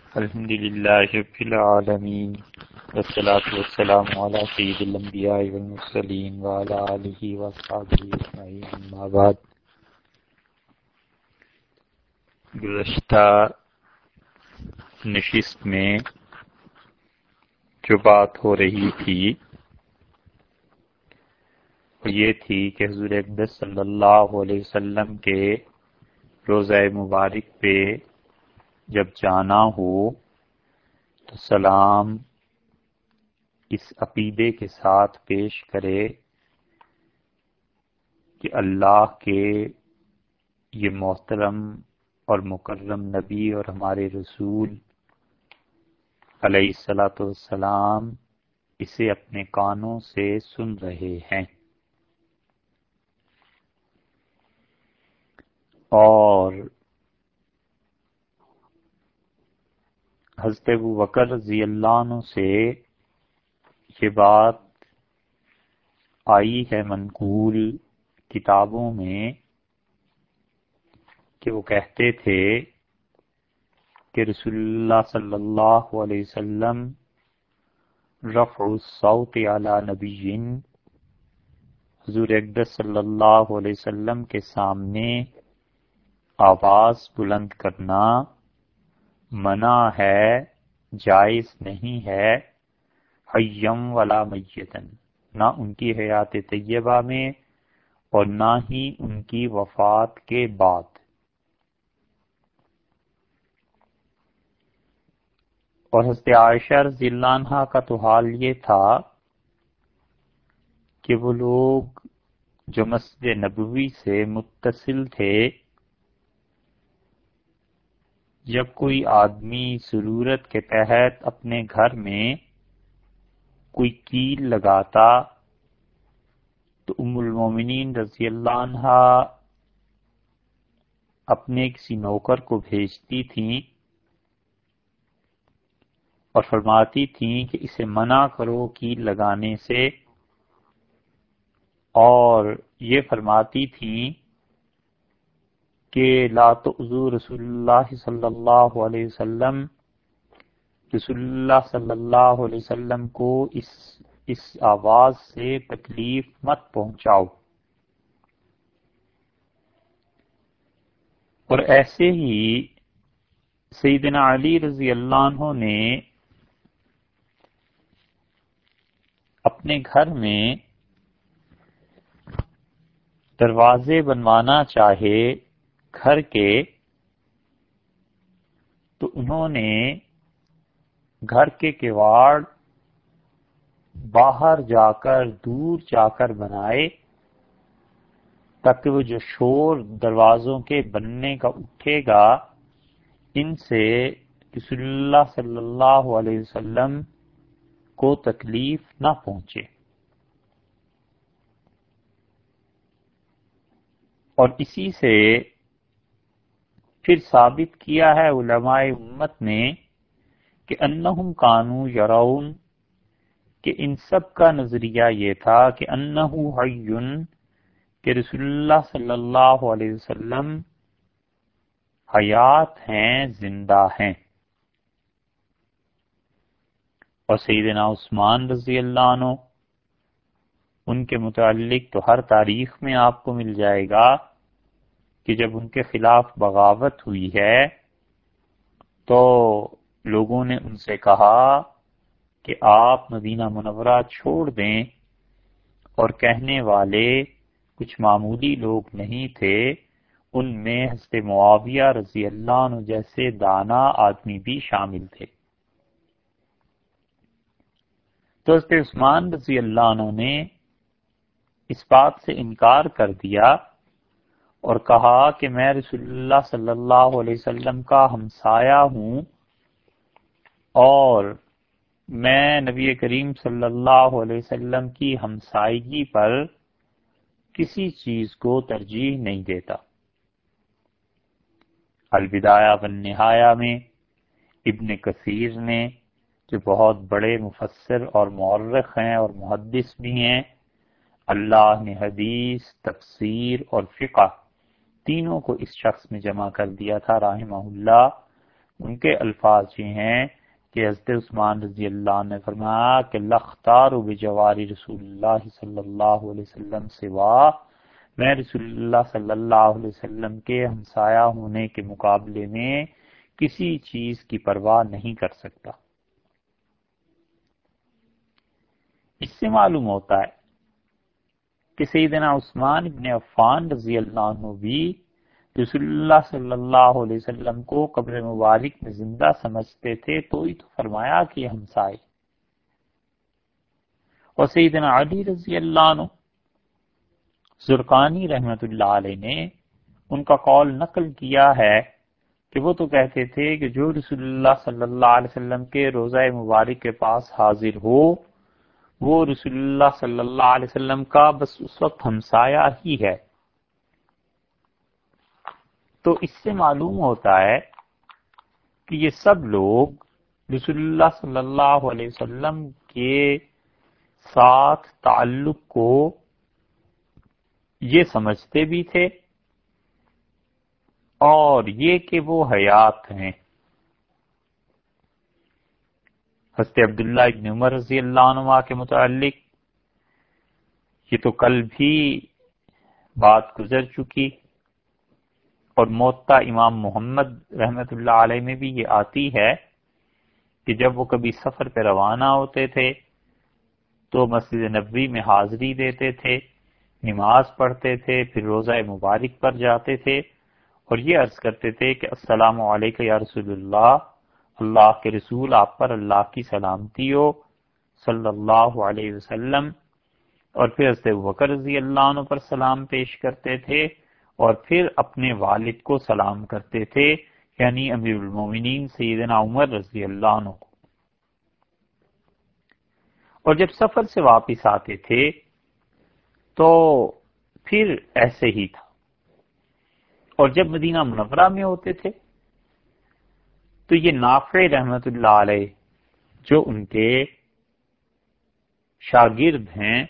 الحمد للہ رب العالمین والصلاة والسلام علی سید الانبیاء والمرسلین وعلی آلہ وصحبہ اجمعین، اما بعد۔ گزشتہ نشست میں جو بات ہو رہی تھی وہ یہ تھی کہ حضور اقدس صلی اللہ علیہ وسلم کے روضہ مبارک پہ جب جانا ہو تو سلام اس عقیدے کے ساتھ پیش کرے کہ اللہ کے یہ محترم اور مکرم نبی اور ہمارے رسول علیہ الصلاۃ والسلام اسے اپنے کانوں سے سن رہے ہیں، اور حضرت ابوبکر رضی اللہ عنہ سے یہ بات آئی ہے منقول کتابوں میں کہ وہ کہتے تھے کہ رسول اللہ صلی اللہ علیہ وسلم رفع الصوت علی نبی، حضور اقدس صلی اللہ علیہ وسلم کے سامنے آواز بلند کرنا منع ہے، جائز نہیں ہے، حیم ولا میتن، نہ ان کی حیات طیبہ میں اور نہ ہی ان کی وفات کے بعد۔ اور حضرت عائشہ رضی اللہ عنہا کا تو حال یہ تھا کہ وہ لوگ جو مسجد نبوی سے متصل تھے، جب کوئی آدمی ضرورت کے تحت اپنے گھر میں کوئی کیل لگاتا تو ام المومنین رضی اللہ عنہا اپنے کسی نوکر کو بھیجتی تھیں اور فرماتی تھیں کہ اسے منع کرو کیل لگانے سے، اور یہ فرماتی تھیں کہ لا تؤذوا رسول اللہ صلی اللہ علیہ وسلم، رسول اللہ صلی اللہ علیہ وسلم کو اس آواز سے تکلیف مت پہنچاؤ۔ اور ایسے ہی سیدنا علی رضی اللہ عنہ نے اپنے گھر میں دروازے بنوانا چاہے گھر کے تو انہوں نے گھر کے کواڑ باہر جا کر دور جا کر بنائے تاکہ وہ جو شور دروازوں کے بننے کا اٹھے گا ان سے رسول اللہ صلی اللہ علیہ وسلم کو تکلیف نہ پہنچے۔ اور اسی سے پھر ثابت کیا ہے علماء امت نے کہ انہم کانوا یرون، کہ ان سب کا نظریہ یہ تھا کہ انہ حی، کہ رسول اللہ صلی اللہ علیہ وسلم حیات ہیں، زندہ ہیں۔ اور سیدنا عثمان رضی اللہ عنہ، ان کے متعلق تو ہر تاریخ میں آپ کو مل جائے گا کہ جب ان کے خلاف بغاوت ہوئی ہے تو لوگوں نے ان سے کہا کہ آپ مدینہ منورہ چھوڑ دیں، اور کہنے والے کچھ معمولی لوگ نہیں تھے، ان میں حضرت معاویہ رضی اللہ عنہ جیسے دانا آدمی بھی شامل تھے۔ تو حضرت عثمان رضی اللہ عنہ نے اس بات سے انکار کر دیا اور کہا کہ میں رسول اللہ صلی اللہ علیہ وسلم کا ہمسایہ ہوں، اور میں نبی کریم صلی اللہ علیہ وسلم کی ہمسائیگی پر کسی چیز کو ترجیح نہیں دیتا۔ البدایہ والنہایہ میں ابن کثیر نے، جو بہت بڑے مفسر اور مورخ ہیں اور محدث بھی ہیں، اللہ نے حدیث، تفسیر اور فقہ تینوں کو اس شخص میں جمع کر دیا تھا رحمہ اللہ۔ ان کے الفاظ یہ ہیں کہ حضرت عثمان رضی اللہ عنہ نے فرمایا کہ لختار بجواری رسول اللہ صلی اللہ علیہ وسلم سوا، میں رسول اللہ صلی اللہ علیہ وسلم کے ہمسایہ ہونے کے مقابلے میں کسی چیز کی پرواہ نہیں کر سکتا۔ اس سے معلوم ہوتا ہے کہ سیدنا عثمان ابن عفان رضی اللہ عنہ بھی رسول اللہ صلی اللہ علیہ وسلم کو قبر مبارک میں زندہ سمجھتے تھے، تو ہی تو فرمایا کہ ہمسائے۔ اور سیدنا علی رضی اللہ عنہ، زرقانی رحمت اللہ علیہ نے ان کا قول نقل کیا ہے کہ وہ تو کہتے تھے کہ جو رسول اللہ صلی اللہ علیہ وسلم کے روضہ مبارک کے پاس حاضر ہو وہ رسول اللہ صلی اللہ علیہ وسلم کا بس اس وقت ہمسایہ ہی ہے۔ تو اس سے معلوم ہوتا ہے کہ یہ سب لوگ رسول اللہ صلی اللہ علیہ وسلم کے ساتھ تعلق کو یہ سمجھتے بھی تھے اور یہ کہ وہ حیات ہیں۔ حضرت عبداللہ ابن عمر رضی اللہ عنہ کے متعلق یہ تو کل بھی بات گزر چکی، اور موطا امام محمد رحمت اللہ علیہ میں بھی یہ آتی ہے کہ جب وہ کبھی سفر پہ روانہ ہوتے تھے تو مسجد نبوی میں حاضری دیتے تھے، نماز پڑھتے تھے، پھر روضہ مبارک پر جاتے تھے اور یہ عرض کرتے تھے کہ السلام علیکم یا رسول اللہ، اللہ کے رسول آپ پر اللہ کی سلامتی ہو صلی اللہ علیہ وسلم، اور پھر حضرت ابوبکر رضی اللہ عنہ پر سلام پیش کرتے تھے اور پھر اپنے والد کو سلام کرتے تھے، یعنی امیر المومنین سیدنا عمر رضی اللہ عنہ کو۔ اور جب سفر سے واپس آتے تھے تو پھر ایسے ہی تھا، اور جب مدینہ منورہ میں ہوتے تھے تو یہ نافع رحمت اللہ علیہ جو ان کے شاگرد ہیں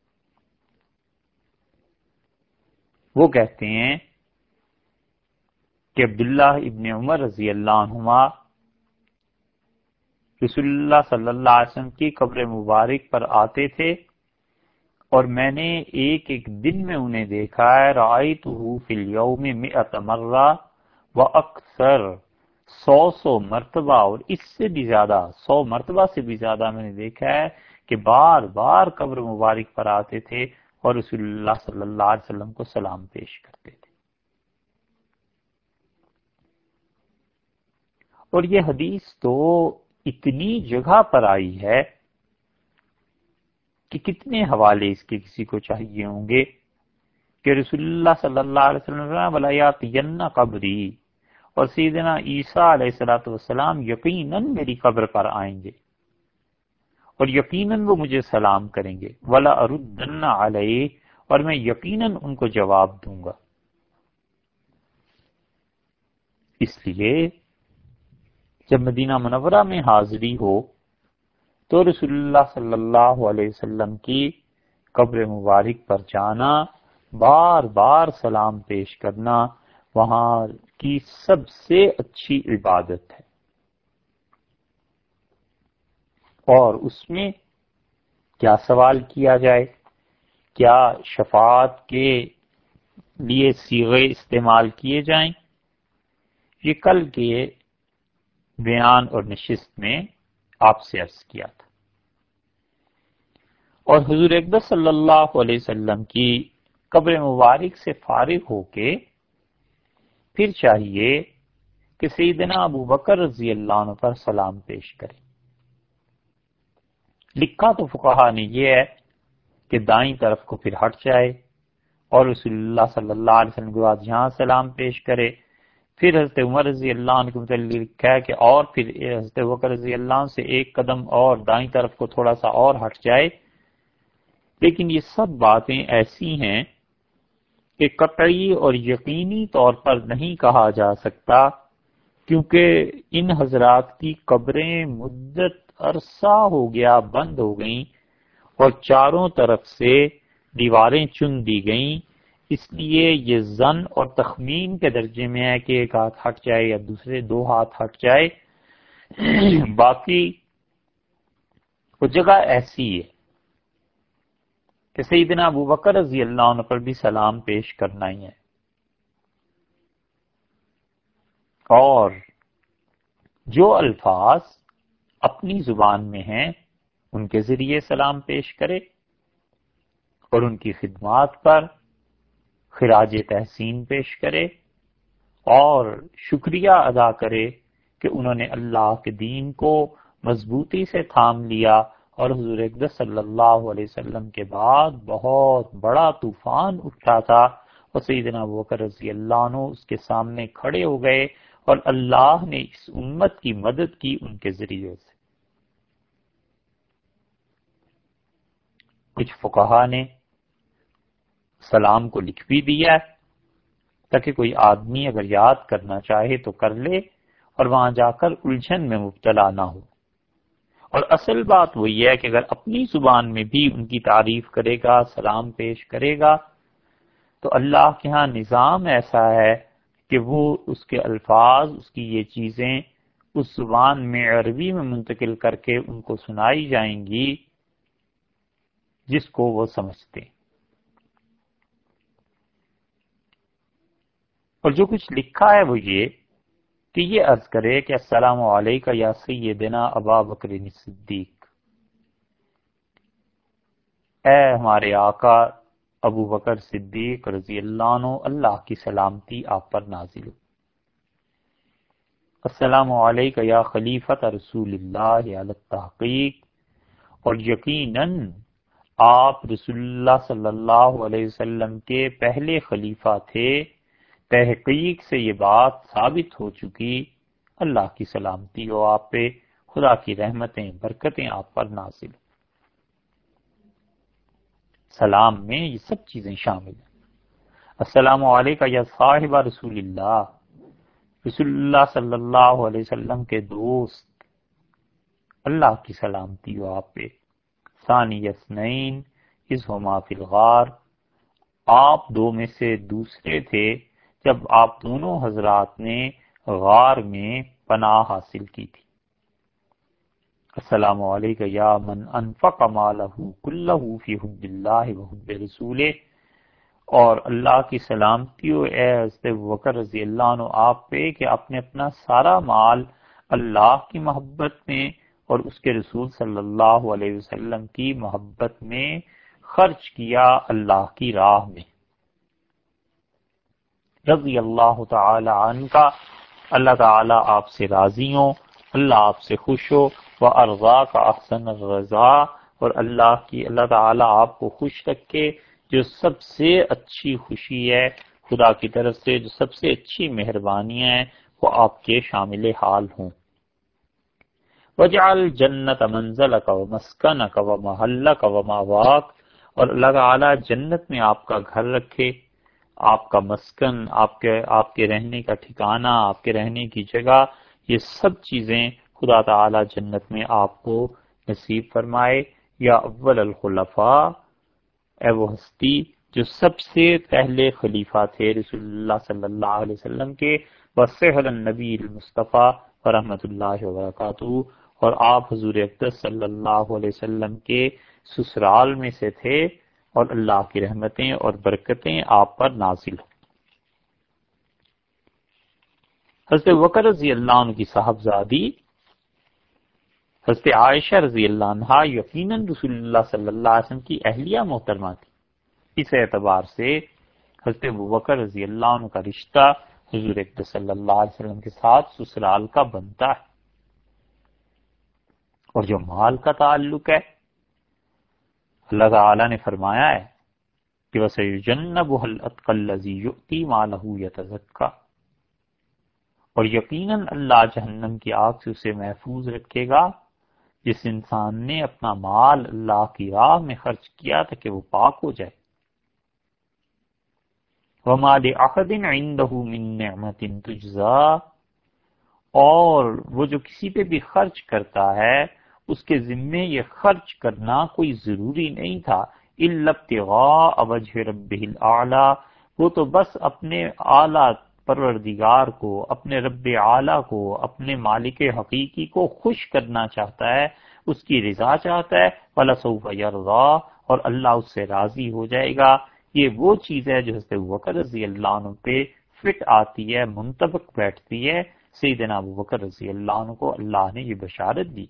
وہ کہتے ہیں کہ عبداللہ ابن عمر رضی اللہ عنہما رسول اللہ صلی اللہ علیہ وسلم کی قبر مبارک پر آتے تھے اور میں نے ایک ایک دن میں انہیں دیکھا ہے، رأیتہ فی الیوم 100 مرہ واکثر، 100 مرتبہ اور اس سے بھی زیادہ، 100 مرتبہ سے بھی زیادہ میں نے دیکھا ہے کہ بار بار قبر مبارک پر آتے تھے اور رسول اللہ صلی اللہ علیہ وسلم کو سلام پیش کرتے تھے۔ اور یہ حدیث تو اتنی جگہ پر آئی ہے کہ کتنے حوالے اس کے کسی کو چاہیے ہوں گے کہ رسول اللہ صلی اللہ علیہ وسلم نے وَلَيَأْتِيَنَّ قَبْرِي، اور سیدنا عیسیٰ علیہ السلام یقیناً میری قبر پر آئیں گے اور یقیناً وہ مجھے سلام کریں گے، وَلَأَرُدَّنَّ عَلَيْهِ، اور میں یقیناً ان کو جواب دوں گا۔ اس لیے جب مدینہ منورہ میں حاضری ہو تو رسول اللہ صلی اللہ علیہ وسلم کی قبر مبارک پر جانا، بار بار سلام پیش کرنا وہاں کی سب سے اچھی عبادت ہے، اور اس میں کیا سوال کیا جائے، کیا شفاعت کے لیے صیغے استعمال کیے جائیں، یہ کل کے بیان اور نشست میں آپ سے عرض کیا تھا۔ اور حضور اقدس صلی اللہ علیہ وسلم کی قبر مبارک سے فارغ ہو کے پھر چاہیے کہ سیدنا ابو بکر رضی اللہ عنہ پر سلام پیش کریں۔ لکھا تو فقہا نے یہ ہے کہ دائیں طرف کو پھر ہٹ جائے اور رسول اللہ صلی اللہ علیہ وسلم کے بعد یہاں سلام پیش کرے، پھر حضرت عمر رضی اللہ عنہ کے متعلق لکھا ہے کہ اور پھر حضرت بکر رضی اللہ عنہ سے ایک قدم اور دائیں طرف کو تھوڑا سا اور ہٹ جائے۔ لیکن یہ سب باتیں ایسی ہیں کہ قطعی اور یقینی طور پر نہیں کہا جا سکتا، کیونکہ ان حضرات کی قبریں مدت عرصہ ہو گیا بند ہو گئیں اور چاروں طرف سے دیواریں چن دی گئیں، اس لیے یہ ظن اور تخمین کے درجے میں ہے کہ ایک ہاتھ ہٹ جائے یا دوسرے دو ہاتھ ہٹ جائے، باقی وہ جگہ ایسی ہے کہ سیدنا ابو بکر رضی اللہ عنہ پر بھی سلام پیش کرنا ہی ہے، اور جو الفاظ اپنی زبان میں ہیں ان کے ذریعے سلام پیش کرے اور ان کی خدمات پر خراج تحسین پیش کرے اور شکریہ ادا کرے کہ انہوں نے اللہ کے دین کو مضبوطی سے تھام لیا، اور حضور اقدس صلی اللہ علیہ وسلم کے بعد بہت بڑا طوفان اٹھا تھا اور سیدنا ابو بکر رضی اللہ عنہ اس کے سامنے کھڑے ہو گئے اور اللہ نے اس امت کی مدد کی ان کے ذریعے سے۔ کچھ فقہا نے سلام کو لکھ بھی دیا ہے تاکہ کوئی آدمی اگر یاد کرنا چاہے تو کر لے اور وہاں جا کر الجھن میں مبتلا نہ ہو، اور اصل بات وہی ہے کہ اگر اپنی زبان میں بھی ان کی تعریف کرے گا، سلام پیش کرے گا، تو اللہ کے ہاں نظام ایسا ہے کہ وہ اس کے الفاظ، اس کی یہ چیزیں اس زبان میں عربی میں منتقل کر کے ان کو سنائی جائیں گی جس کو وہ سمجھتے ہیں۔ اور جو کچھ لکھا ہے وہ یہ کہ یہ عرض کرے کہ السلام علیکہ یا سیدنا ابا بکر صدیق، اے ہمارے آقا ابو بکر صدیق رضی اللہ عنہ، اللہ کی سلامتی آپ پر نازل ہو۔ السلام علیکہ یا خلیفۃ رسول اللہ علی التحقیق، اور یقیناً آپ رسول اللہ صلی اللہ علیہ وسلم کے پہلے خلیفہ تھے، تحقیق سے یہ بات ثابت ہو چکی، اللہ کی سلامتی ہو آپ پہ، خدا کی رحمتیں برکتیں آپ پر نازل ہو۔ سلام میں یہ سب چیزیں شامل ہیں۔ السلام علیکہ یا صاحب رسول اللہ، رسول اللہ صلی اللہ علیہ وسلم کے دوست، اللہ کی سلامتی ہو آپ پہ۔ ثانی اثنین اذ ہما فی الغار، آپ دو میں سے دوسرے تھے جب آپ دونوں حضرات نے غار میں پناہ حاصل کی تھی۔ السلام علیکہ یا من انفق مالہ کلہ فی حب اللہ و حب رسولہ، اور اللہ کی سلامتی ہو اے حضرت ابوبکر رضی اللہ عنہ آپ پہ کہ آپ نے اپنا سارا مال اللہ کی محبت میں اور اس کے رسول صلی اللہ علیہ وسلم کی محبت میں خرچ کیا، اللہ کی راہ میں۔ رضی اللہ تعالی عنہ کا، اللہ تعالیٰ آپ سے راضی ہوں، اللہ آپ سے خوش ہو، وَأَرْضَاكَ أَحْسَنَ الرَّضَا، اور اللہ تعالیٰ آپ کو خوش رکھے جو سب سے اچھی خوشی ہے خدا کی طرف سے، جو سب سے اچھی مہربانیاں ہیں وہ آپ کے شامل حال ہوں۔ وَجْعَلْ جَنَّةَ مَنزَلَكَ وَمَسْكَنَكَ وَمَحَلَّكَ وَمَأْوَاكَ، اور اللہ تعالیٰ جنت میں آپ کا گھر رکھے، آپ کا مسکن، آپ کے رہنے کا ٹھکانہ، آپ کے رہنے کی جگہ، یہ سب چیزیں خدا تعالیٰ جنت میں آپ کو نصیب فرمائے۔ یا اول الخلفاء، اے وہ ہستی جو سب سے پہلے خلیفہ تھے رسول اللہ صلی اللہ علیہ وسلم کے، وصحر النبی المصطفیٰ ورحمۃ اللہ وبرکاتہ، اور آپ حضور اقدس صلی اللہ علیہ وسلم کے سسرال میں سے تھے، اور اللہ کی رحمتیں اور برکتیں آپ پر نازل ہوں۔ حضرت بکر رضی اللہ عنہ کی صاحبزادی حضرت عائشہ رضی اللہ عنہا یقیناً رسول اللہ صلی اللہ علیہ وسلم کی اہلیہ محترمہ تھی، اس اعتبار سے حضرت بکر رضی اللہ عنہ کا رشتہ حضور اقدس صلی اللہ علیہ وسلم کے ساتھ سسرال کا بنتا ہے۔ اور جو مال کا تعلق ہے، اللہ تعالیٰ نے فرمایا ہے کہ وَسَيُجَنَّبُهَا الْأَتْقَى الَّذِي يُؤْتِي مَالَهُ يَتَزَكَّى، اور یقیناً اللہ جہنم کی آگ سے اسے محفوظ رکھے گا جس انسان نے اپنا مال اللہ کی راہ میں خرچ کیا تاکہ وہ پاک ہو جائے۔ وَمَا لِأَحَدٍ عِندَهُ مِن نِعْمَةٍ تُجْزَىٰ، اور وہ جو کسی پہ بھی خرچ کرتا ہے اس کے ذمے یہ خرچ کرنا کوئی ضروری نہیں تھا، إِلَّا ابْتِغَاءَ وَجْهِ رَبِّهِ الْأَعْلَىٰ، وہ تو بس اپنے اعلیٰ پروردگار کو، اپنے رب اعلیٰ کو، اپنے مالک حقیقی کو خوش کرنا چاہتا ہے، اس کی رضا چاہتا ہے، وَلَسَوْفَ يَرْضَىٰ، اور اللہ اس سے راضی ہو جائے گا۔ یہ وہ چیز ہے جو حضرت ابوبکر رضی اللہ عنہ پہ فٹ آتی ہے، منطبق بیٹھتی ہے۔ سیدنا ابوبکر رضی اللہ عنہ کو اللہ نے یہ بشارت دی۔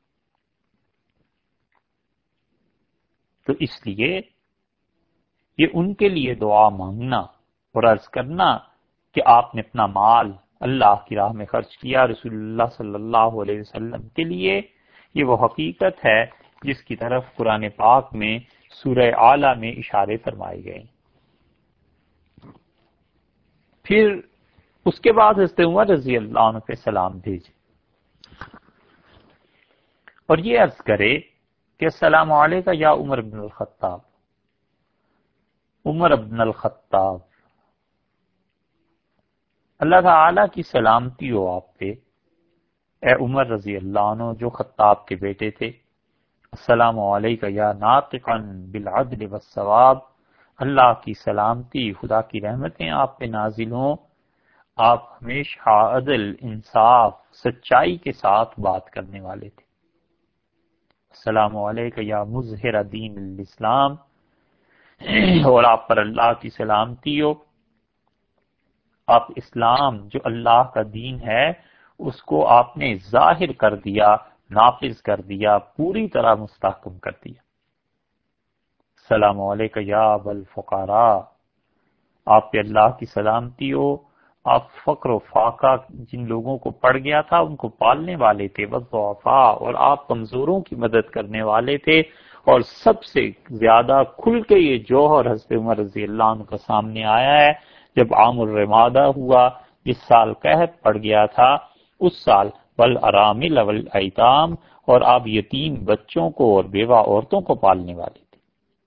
تو اس لیے یہ ان کے لیے دعا مانگنا اور عرض کرنا کہ آپ نے اپنا مال اللہ کی راہ میں خرچ کیا رسول اللہ صلی اللہ علیہ وسلم کے لیے، یہ وہ حقیقت ہے جس کی طرف قرآن پاک میں سورہ اعلیٰ میں اشارے فرمائے گئے۔ پھر اس کے بعد حضرت عمر رضی اللہ عنہ پہ سلام بھیجے اور یہ عرض کرے کہ السلام علیکم یا عمر بن الخطاب، عمر بن الخطاب، اللہ تعالیٰ کی سلامتی ہو آپ پہ، اے عمر رضی اللہ عنہ جو خطاب کے بیٹے تھے۔ السلام علیکم یا ناطقا بالعدل والثواب، اللہ کی سلامتی، خدا کی رحمتیں آپ پہ نازل ہوں، آپ ہمیشہ عدل، انصاف، سچائی کے ساتھ بات کرنے والے تھے۔ السلام علیکم یا مظہر دین الاسلام، اور آپ پر اللہ کی سلامتی ہو، آپ اسلام جو اللہ کا دین ہے اس کو آپ نے ظاہر کر دیا، نافذ کر دیا، پوری طرح مستحکم کر دیا۔ السلام علیکم یا ابا الفقراء، آپ پہ اللہ کی سلامتی ہو، آپ فقر و فاقہ جن لوگوں کو پڑ گیا تھا ان کو پالنے والے تھے، والضعفاء، اور آپ کمزوروں کی مدد کرنے والے تھے۔ اور سب سے زیادہ کھل کے یہ جوہر حضرت عمر رضی اللہ عنہ کا سامنے آیا ہے جب عام الرمادہ ہوا، جس سال قحط پڑ گیا تھا، اس سال والارامل والایتام، اور آپ یتیم بچوں کو اور بیوہ عورتوں کو پالنے والے تھے۔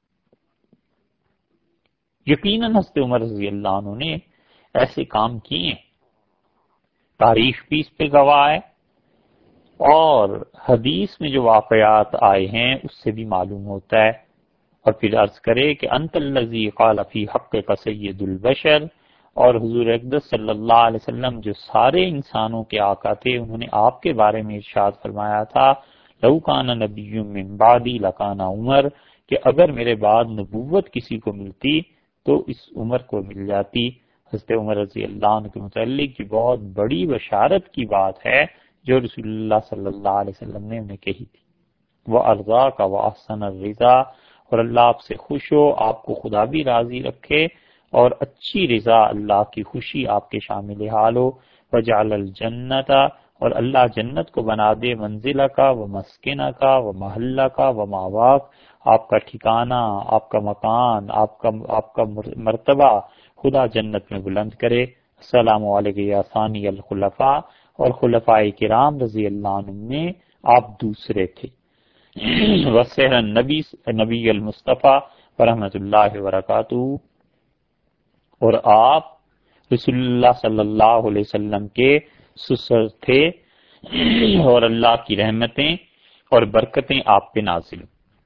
یقیناً حضرت عمر رضی اللہ عنہ نے ایسے کام کیے، تاریخ بھی اس پہ گواہ ہے، اور حدیث میں جو واقعات آئے ہیں اس سے بھی معلوم ہوتا ہے۔ اور پھر عرض کرے کہ انت الذی قال فی حقک سید البشر، اور حضور اقدس صلی اللہ علیہ وسلم جو سارے انسانوں کے آقا تھے، انہوں نے آپ کے بارے میں ارشاد فرمایا تھا، لو کان نبی من بعدی لکان عمر، کہ اگر میرے بعد نبوت کسی کو ملتی تو اس عمر کو مل جاتی۔ حضرت عمر رضی اللہ عنہ کے متعلق یہ بہت بڑی بشارت کی بات ہے جو رسول اللہ صلی اللہ علیہ وسلم نے انہیں کہی تھی۔ وَأَرْضَاكَ وَأَحْسَنَ الرِّضَا، اور اللہ آپ سے خوش ہو، آپ کو خدا بھی راضی رکھے، اور اچھی رضا، اللہ کی خوشی آپ کے شامل حال ہو۔ وَجَعَلَ الْجَنَّةَ، اور اللہ جنت کو بنا دے منزلہ کا و مسکنہ کا و محلہ کا و ماواک، آپ کا ٹھکانہ، آپ کا مکان، آپ کا مرتبہ خدا جنت میں بلند کرے۔ السلام علیکم یا ثانی الخلفاء، اور خلفاء کرام رضی اللہ عنہ میں آپ دوسرے تھے۔ وسحر نبی المصطفیٰ ورحمۃ اللہ وبرکاتہ، اور آپ رسول اللہ صلی اللہ علیہ وسلم کے سسر تھے، اور اللہ کی رحمتیں اور برکتیں آپ پہ نازل۔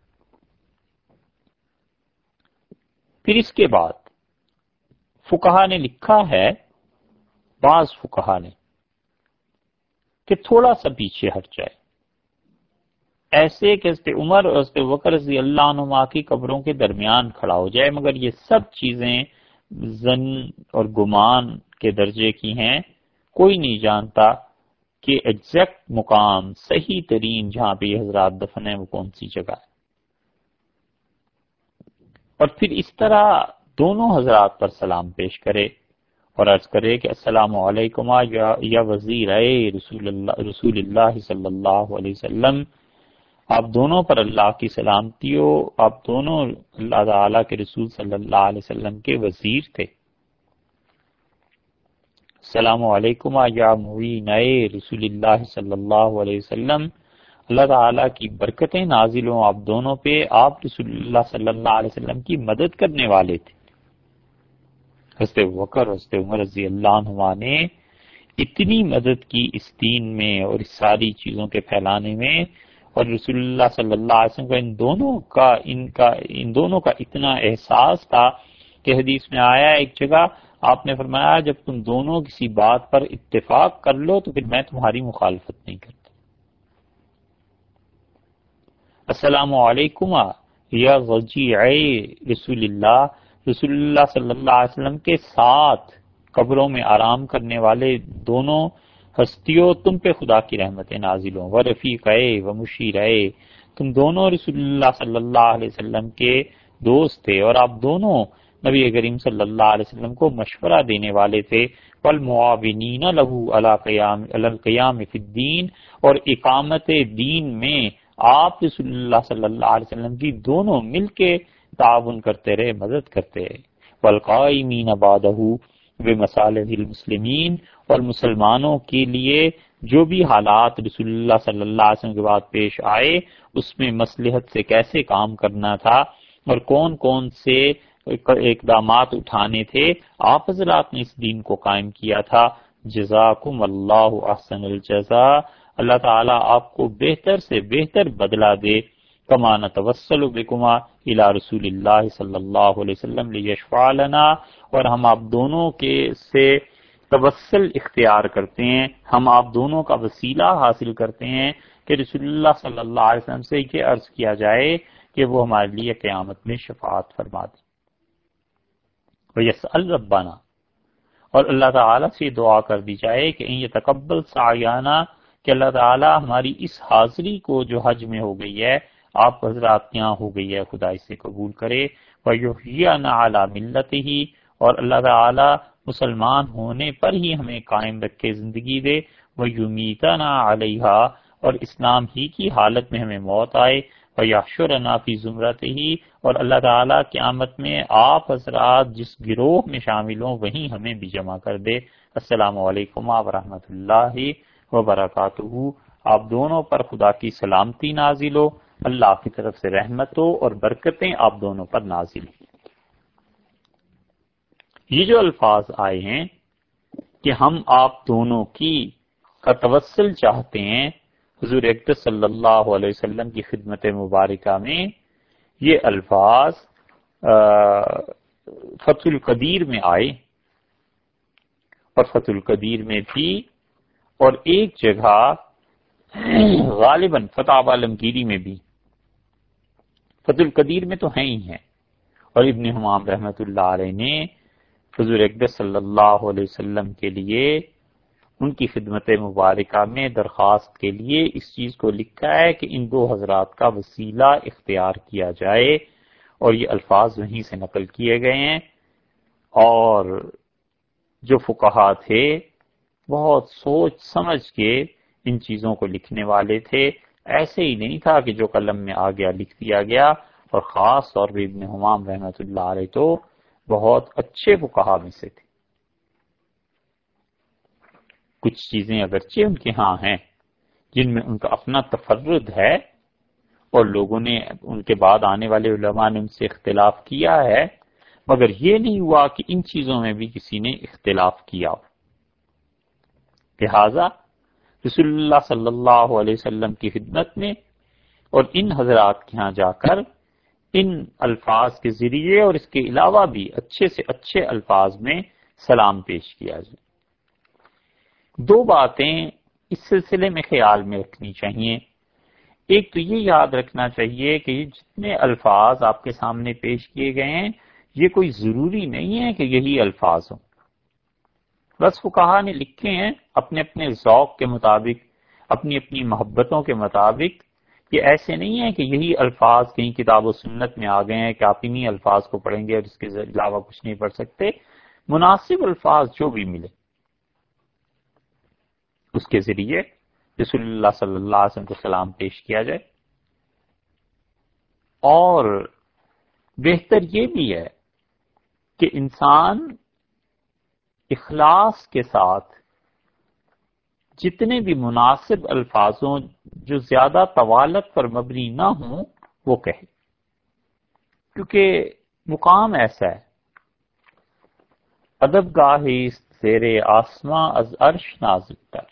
پھر اس کے بعد فقہا نے لکھا ہے، بعض فقہا نے، کہ تھوڑا سا پیچھے ہٹ جائے، ایسے کہ حضرت عمر اور حضرت بکر رضی اللہ عنہما کی قبروں کے درمیان کھڑا ہو جائے، مگر یہ سب چیزیں ظن اور گمان کے درجے کی ہیں، کوئی نہیں جانتا کہ ایگزیکٹ مقام، صحیح ترین جہاں پہ یہ حضرات دفن ہیں وہ کون سی جگہ ہے۔ اور پھر اس طرح دونوں حضرات پر سلام پیش کرے اور عرض کرے کہ السلام علیکم یا وزیر رسول اللہ صلی اللہ علیہ وسلم، آپ دونوں پر اللہ کی سلامتی ہو، آپ دونوں اللہ تعالیٰ کے رسول صلی اللہ علیہ وسلم کے وزیر تھے۔ السلام علیکم یا معین رسول اللہ صلی اللہ علیہ وسلم، اللہ تعالیٰ کی برکتیں نازل ہوں آپ دونوں پہ، آپ رسول اللہ صلی اللہ علیہ وسلم کی مدد کرنے والے تھے۔ حضرت بکر حضرت عمر رضی اللہ عنہما نے اتنی مدد کی اس دین میں اور اس ساری چیزوں کے پھیلانے میں، اور رسول اللہ صلی اللہ علیہ وسلم کا ان دونوں کا اتنا احساس تھا کہ حدیث میں آیا ہے ایک جگہ آپ نے فرمایا جب تم دونوں کسی بات پر اتفاق کر لو تو پھر میں تمہاری مخالفت نہیں کرتا۔ السلام علیکم یا رجیع رسول اللہ صلی اللہ علیہ وسلم کے ساتھ قبروں میں آرام کرنے والے دونوں ہستیوں تم پہ خدا کی رحمتیں نازل ہوں، ورفیقے و مشیرے، تم دونوں رسول اللہ صلی اللہ علیہ وسلم کے دوست تھے اور آپ دونوں نبی کریم صلی اللہ علیہ وسلم کو مشورہ دینے والے تھے، والمعاونین لہ علی القیام فی الدین، اور اقامت دین میں آپ رسول اللہ صلی اللہ علیہ وسلم کی دونوں مل کے تعاون کرتے رہے، مدد کرتے رہے، والقائمین بعدہ بمصالح المسلمین، اور مسلمانوں کے لیے جو بھی حالات رسول اللہ صلی اللہ علیہ وسلم کے بعد پیش آئے اس میں مصلحت سے کیسے کام کرنا تھا اور کون کون سے اقدامات اٹھانے تھے، آپ حضرات نے اس دین کو قائم کیا تھا۔ جزاکم اللہ احسن الجزاء، اللہ تعالیٰ آپ کو بہتر سے بہتر بدلہ دے۔ کما نتوسل بکما الی رسول اللہ صلی اللہ علیہ وسلم لیشفع لنا، اور ہم آپ دونوں کے سے توسل اختیار کرتے ہیں، ہم آپ دونوں کا وسیلہ حاصل کرتے ہیں کہ رسول اللہ صلی اللہ علیہ وسلم سے یہ عرض کیا جائے کہ وہ ہمارے لیے قیامت میں شفاعت فرما دیں۔ وَيَسْأَلْ رَبَّنَا، اور اللہ تعالیٰ سے دعا کر دی جائے کہ ان يتقبل سعیانا، کہ اللہ تعالیٰ ہماری اس حاضری کو جو حج میں ہو گئی ہے آپ حضرات کے یہاں ہو گئی ہے، خدا اسے قبول کرے۔ وَيُحْيِيَنَا عَلَى مِلَّتِهِ، اور اللہ تعالیٰ مسلمان ہونے پر ہی ہمیں قائم رکھے، زندگی دے۔ وَيُمِيتَنَا عَلَيْهَا، اور اسلام ہی کی حالت میں ہمیں موت آئے۔ وَيَحْشُرَنَا فِي زُمْرَتِهِ، اور اللہ تعالیٰ قیامت میں آپ حضرات جس گروہ میں شامل ہوں وہیں ہمیں بھی جمع کر دے۔ السلام علیکم ورحمۃ اللہ وبرکاتہ۔ آپ دونوں پر خدا کی سلامتی نازل ہو، اللہ کی طرف سے رحمتوں اور برکتیں آپ دونوں پر نازل ہوں۔ یہ جو الفاظ آئے ہیں کہ ہم آپ دونوں کی کا توسل چاہتے ہیں حضور اقدس صلی اللہ علیہ وسلم کی خدمت مبارکہ میں، یہ الفاظ فتح القدیر میں آئے اور فتح القدیر میں بھی، اور ایک جگہ غالباً فتح عالمگیری میں بھی۔ فتح القدیر میں تو ہیں ہی ہیں، اور ابن حمام رحمۃ اللہ علیہ نے حضور اقدس صلی اللہ علیہ وسلم کے لیے ان کی خدمت مبارکہ میں درخواست کے لیے اس چیز کو لکھا ہے کہ ان دو حضرات کا وسیلہ اختیار کیا جائے، اور یہ الفاظ وہیں سے نقل کیے گئے ہیں۔ اور جو فقہا تھے بہت سوچ سمجھ کے ان چیزوں کو لکھنے والے تھے، ایسے ہی نہیں تھا کہ جو قلم میں آ گیا لکھ دیا گیا، اور خاص طور پہ ابن حمام رحمۃ اللہ علیہ تو بہت اچھے فقہا میں سے تھے۔ کچھ چیزیں اگرچہ ان کے ہاں ہیں جن میں ان کا اپنا تفرد ہے اور لوگوں نے ان کے بعد آنے والے علماء نے ان سے اختلاف کیا ہے، مگر یہ نہیں ہوا کہ ان چیزوں میں بھی کسی نے اختلاف کیا ہو۔ لہذا رسول اللہ صلی اللہ علیہ وسلم کی خدمت میں اور ان حضرات کے ہاں جا کر ان الفاظ کے ذریعے اور اس کے علاوہ بھی اچھے سے اچھے الفاظ میں سلام پیش کیا جائے۔ دو باتیں اس سلسلے میں خیال میں رکھنی چاہیے۔ ایک تو یہ یاد رکھنا چاہیے کہ یہ جتنے الفاظ آپ کے سامنے پیش کیے گئے ہیں یہ کوئی ضروری نہیں ہے کہ یہی الفاظ ہوں، بس فقہا نے لکھے ہیں اپنے اپنے ذوق کے مطابق، اپنی اپنی محبتوں کے مطابق۔ یہ ایسے نہیں ہے کہ یہی الفاظ کہیں کتاب و سنت میں آ گئے ہیں کہ آپ انہی الفاظ کو پڑھیں گے اور اس کے علاوہ کچھ نہیں پڑھ سکتے۔ مناسب الفاظ جو بھی ملے اس کے ذریعے رسول اللہ صلی اللہ علیہ وسلم کو سلام پیش کیا جائے۔ اور بہتر یہ بھی ہے کہ انسان اخلاص کے ساتھ جتنے بھی مناسب الفاظوں جو زیادہ طوالت پر مبنی نہ ہوں وہ کہے، کیونکہ مقام ایسا ہے، ادب گاہی زیر آسماں از عرش نازک تر،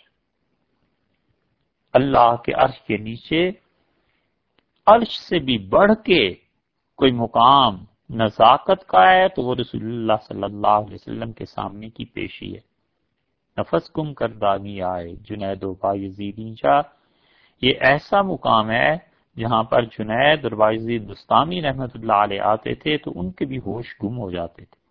اللہ کے عرش کے نیچے عرش سے بھی بڑھ کے کوئی مقام نزاکت کا ہے تو وہ رسول اللہ صلی اللہ علیہ وسلم کے سامنے کی پیشی ہے۔ نفس گم کردانی آئے جنید و بایزیدی شاہ، یہ ایسا مقام ہے جہاں پر جنید اور بایزید بستامی رحمۃ اللہ علیہ آتے تھے تو ان کے بھی ہوش گم ہو جاتے تھے۔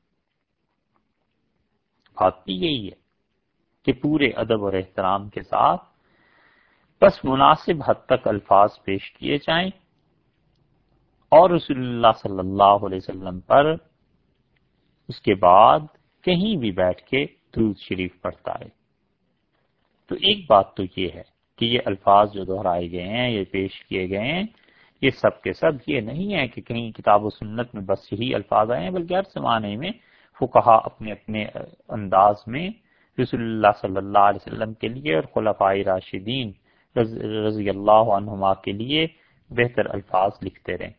بات بھی یہی ہے کہ پورے ادب اور احترام کے ساتھ بس مناسب حد تک الفاظ پیش کیے جائیں اور رسول اللہ صلی اللہ علیہ وسلم پر اس کے بعد کہیں بھی بیٹھ کے درود شریف پڑھتا ہے۔ تو ایک بات تو یہ ہے کہ یہ الفاظ جو دہرائے گئے ہیں، یہ پیش کیے گئے ہیں، یہ سب کے سب یہ نہیں ہے کہ کہیں کتاب و سنت میں بس یہی الفاظ آئے ہیں، بلکہ ہر زمانے میں فقہا اپنے اپنے انداز میں رسول اللہ صلی اللہ علیہ وسلم کے لیے اور خلفائے راشدین رضی اللہ عنہما کے لیے بہتر الفاظ لکھتے رہے۔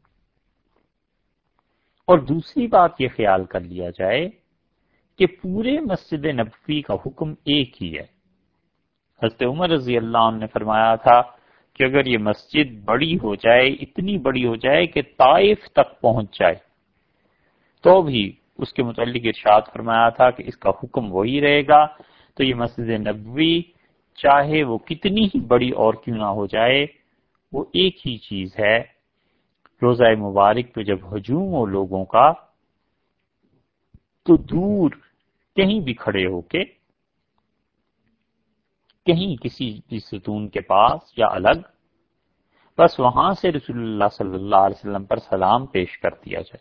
اور دوسری بات یہ خیال کر لیا جائے کہ پورے مسجد نبوی کا حکم ایک ہی ہے۔ حضرت عمر رضی اللہ عنہ نے فرمایا تھا کہ اگر یہ مسجد بڑی ہو جائے، اتنی بڑی ہو جائے کہ طائف تک پہنچ جائے، تو بھی اس کے متعلق ارشاد فرمایا تھا کہ اس کا حکم وہی رہے گا۔ تو یہ مسجد نبوی چاہے وہ کتنی ہی بڑی اور کیوں نہ ہو جائے، وہ ایک ہی چیز ہے۔ روزہ مبارک پہ جب ہجوم ہو لوگوں کا تو دور کہیں بھی کھڑے ہو کے کہیں کسی بھی ستون کے پاس یا الگ، بس وہاں سے رسول اللہ صلی اللہ علیہ وسلم پر سلام پیش کر دیا جائے۔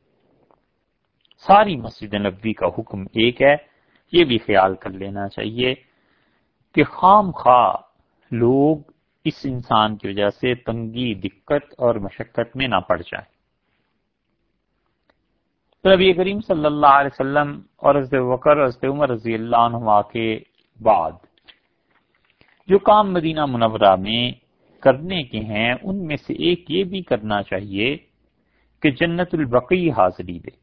ساری مسجد نبوی کا حکم ایک ہے۔ یہ بھی خیال کر لینا چاہیے کہ خام خواہ لوگ اس انسان کی وجہ سے تنگی، دقت اور مشقت میں نہ پڑ جائیں۔ تو نبی کریم صلی اللہ علیہ وسلم اور حضرت بکر اور حضرت عمر رضی اللہ عنہما کے بعد جو کام مدینہ منورہ میں کرنے کے ہیں، ان میں سے ایک یہ بھی کرنا چاہیے کہ جنت البقیع حاضری دے۔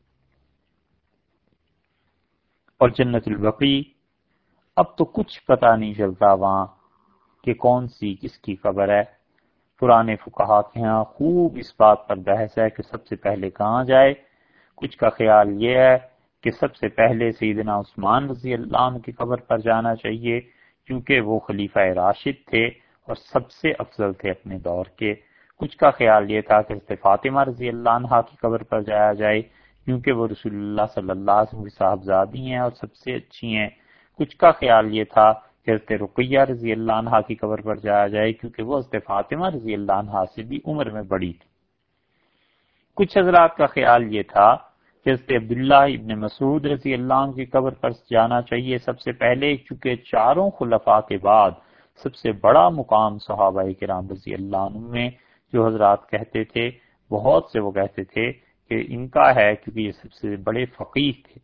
اور جنت البقیع اب تو کچھ پتہ نہیں چلتا وہاں کہ کون سی کس کی قبر ہے۔ پرانے فقہا کے ہاں خوب اس بات پر بحث ہے کہ سب سے پہلے کہاں جائے۔ کچھ کا خیال یہ ہے کہ سب سے پہلے سیدنا عثمان رضی اللہ عنہ کی قبر پر جانا چاہیے، کیونکہ وہ خلیفہ راشد تھے اور سب سے افضل تھے اپنے دور کے۔ کچھ کا خیال یہ تھا کہ حضرت فاطمہ رضی اللہ عنہا کی قبر پر جایا جائے، کیونکہ وہ رسول اللہ صلی اللہ علیہ وسلم کی صاحبزادی ہیں اور سب سے اچھی ہیں۔ کچھ کا خیال یہ تھا کہ حضرت رقیہ رضی اللہ عنہا کی قبر پر جایا جائے، کیونکہ وہ حضرت فاطمہ رضی اللہ عنہا سے بھی عمر میں بڑی تھی۔ کچھ حضرات کا خیال یہ تھا کہ حضرت عبداللہ ابن مسعود رضی اللہ عنہ کی قبر پر جانا چاہیے سب سے پہلے، چونکہ چاروں خلفاء کے بعد سب سے بڑا مقام صحابہ کرام رضی اللہ عنہ میں جو حضرات کہتے تھے، بہت سے وہ کہتے تھے کہ ان کا ہے، کیونکہ یہ سب سے بڑے فقیہ تھے۔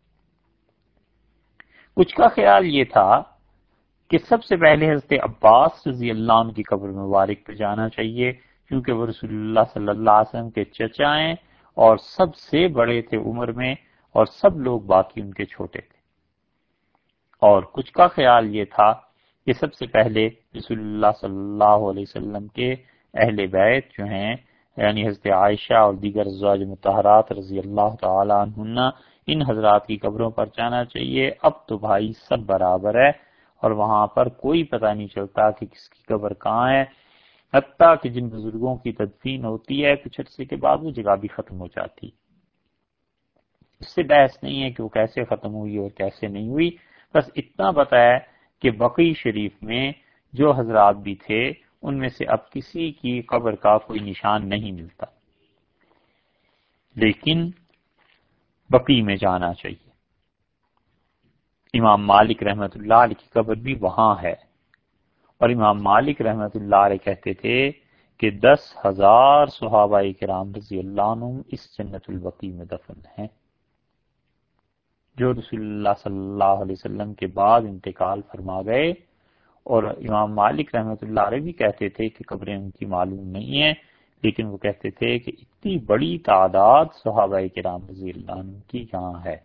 کچھ کا خیال یہ تھا کہ سب سے پہلے حضرت عباس رضی اللہ عنہ کی قبر مبارک پہ جانا چاہیے، کیونکہ وہ رسول اللہ صلی اللہ علیہ وسلم کے چچا ہیں اور سب سے بڑے تھے عمر میں، اور سب لوگ باقی ان کے چھوٹے تھے۔ اور کچھ کا خیال یہ تھا کہ سب سے پہلے رسول اللہ صلی اللہ علیہ وسلم کے اہل بیت جو ہیں، یعنی حضرت عائشہ اور دیگر ازواج مطہرات رضی اللہ تعالی عنہن، ان حضرات کی قبروں پر جانا چاہیے۔ اب تو بھائی سب برابر ہے اور وہاں پر کوئی پتہ نہیں چلتا کہ کس کی قبر کہاں ہے، حتیٰ کہ جن بزرگوں کی تدفین ہوتی ہے کچھ عرصے کے بعد وہ جگہ بھی ختم ہو جاتی۔ اس سے بحث نہیں ہے کہ وہ کیسے ختم ہوئی اور کیسے نہیں ہوئی، بس اتنا پتہ ہے کہ بقیع شریف میں جو حضرات بھی تھے ان میں سے اب کسی کی قبر کا کوئی نشان نہیں ملتا، لیکن بقیع میں جانا چاہیے۔ امام مالک رحمۃ اللہ علیہ کی قبر بھی وہاں ہے، اور امام مالک رحمۃ اللہ علیہ کہتے تھے کہ 10,000 صحابہ کرام رضی اللہ عنہم اس جنت البقیع میں دفن ہیں، جو رسول اللہ صلی اللہ علیہ وسلم کے بعد انتقال فرما گئے۔ اور امام مالک رحمۃ اللہ علیہ بھی کہتے تھے کہ قبریں ان کی معلوم نہیں ہیں، لیکن وہ کہتے تھے کہ اتنی بڑی تعداد صحابہ کرام رضی اللہ عنہ کی یہاں ہے۔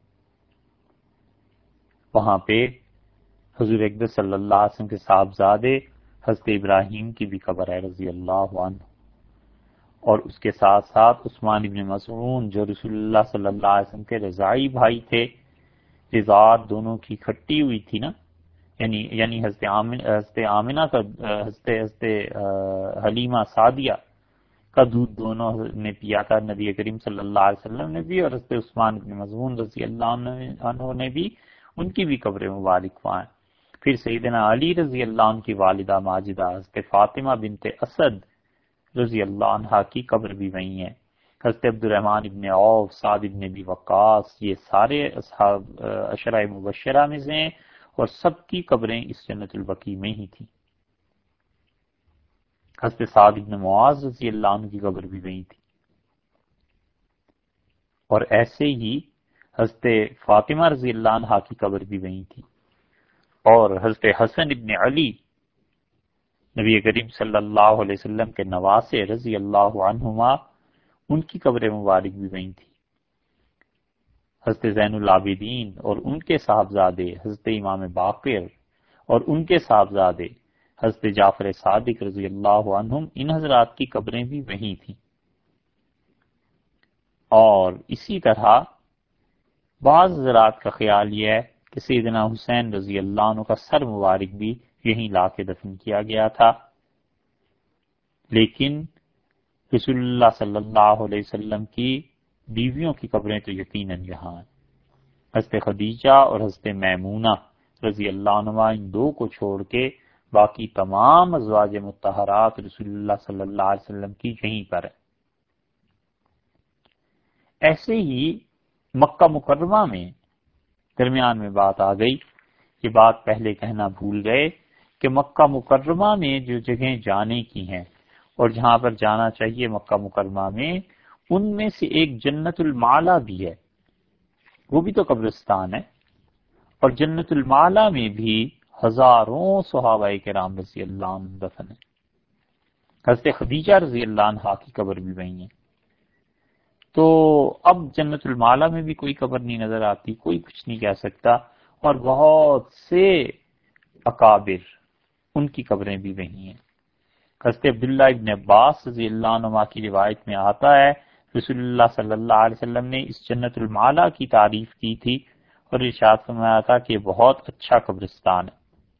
وہاں پہ حضور اکبر صلی اللہ علیہ وسلم کے صاحبزادے حضرت ابراہیم کی بھی قبر ہے رضی اللہ عنہ، اور اس کے ساتھ ساتھ عثمان ابن مظعون جو رسول اللہ صلی اللہ علیہ وسلم کے رضائی بھائی تھے، رضاعت دونوں کی کھٹی ہوئی تھی نا، یعنی حضرت آمنہ کا حضرت حلیمہ سعدیہ کا دودھ دونوں نے پیا تھا، نبی کریم صلی اللہ علیہ وسلم نے بھی اور حضرت عثمان بن مظعون رضی اللہ عنہ نے بھی، ان کی بھی قبر مبارک وہاں ہیں۔ پھر سیدنا علی رضی اللہ عنہ کی والدہ ماجدہ حضرت فاطمہ بنت اسد رضی اللہ عنہ کی قبر بھی وہیں ہے۔ حضرت عبد الرحمن ابن عوف، سعد ابن ابی وقاص، یہ سارے اصحاب عشرہ مبشرہ میں سے ہیں، اور سب کی قبریں اس جنت البقیع میں ہی تھیں۔ حضرت سعد ابن معاذ رضی اللہ عنہ کی قبر بھی وہیں تھی، اور ایسے ہی حضرت فاطمہ رضی اللہ عنہ کی قبر بھی وہیں تھی، اور حضرت حسن ابن علی نبی کریم صلی اللہ علیہ وسلم کے نواسے رضی اللہ عنہما، ان کی قبر مبارک بھی وہیں تھی۔ حضرت زین العابدین اور ان کے صاحبزادے حضرت امام باقر اور ان کے صاحبزادے حضرت جعفر صادق رضی اللہ عنہم، ان حضرات کی قبریں بھی وہیں تھیں۔ اور اسی طرح بعض حضرات کا خیال یہ ہے کہ سیدنا حسین رضی اللہ عنہ کا سر مبارک بھی یہیں لا کے دفن کیا گیا تھا، لیکن رسول اللہ صلی اللہ علیہ وسلم کی بیویوں کی قبریں تو یقیناً یہاں ہیں۔ حضرت خدیجہ اور حضرت میمونہ رضی اللہ عنہما، ان دو کو چھوڑ کے باقی تمام ازواج مطہرات رسول اللہ صلی اللہ علیہ وسلم کی یہیں پر ہے۔ ایسے ہی مکہ مکرمہ میں درمیان میں بات آ گئی، یہ بات پہلے کہنا بھول گئے کہ مکہ مکرمہ میں جو جگہیں جانے کی ہیں اور جہاں پر جانا چاہیے مکہ مکرمہ میں، ان میں سے ایک جنت المعلا بھی ہے، وہ بھی تو قبرستان ہے، اور جنت المعلا میں بھی ہزاروں صحابہ کرام رضی اللہ عنہ دفن ہیں۔ حضرت خدیجہ رضی اللہ عنہا کی قبر بھی وہیں ہے۔ تو اب جنت المعلا میں بھی کوئی قبر نہیں نظر آتی، کوئی کچھ نہیں کہہ سکتا، اور بہت سے اکابر ان کی قبریں بھی وہیں ہیں۔ حضرت عبداللہ ابن عباس رضی اللہ عنہ کی روایت میں آتا ہے رسول اللہ صلی اللہ علیہ وسلم نے اس جنت المعلا کی تعریف کی تھی اور ارشاد فرمایا تھا کہ یہ بہت اچھا قبرستان ہے،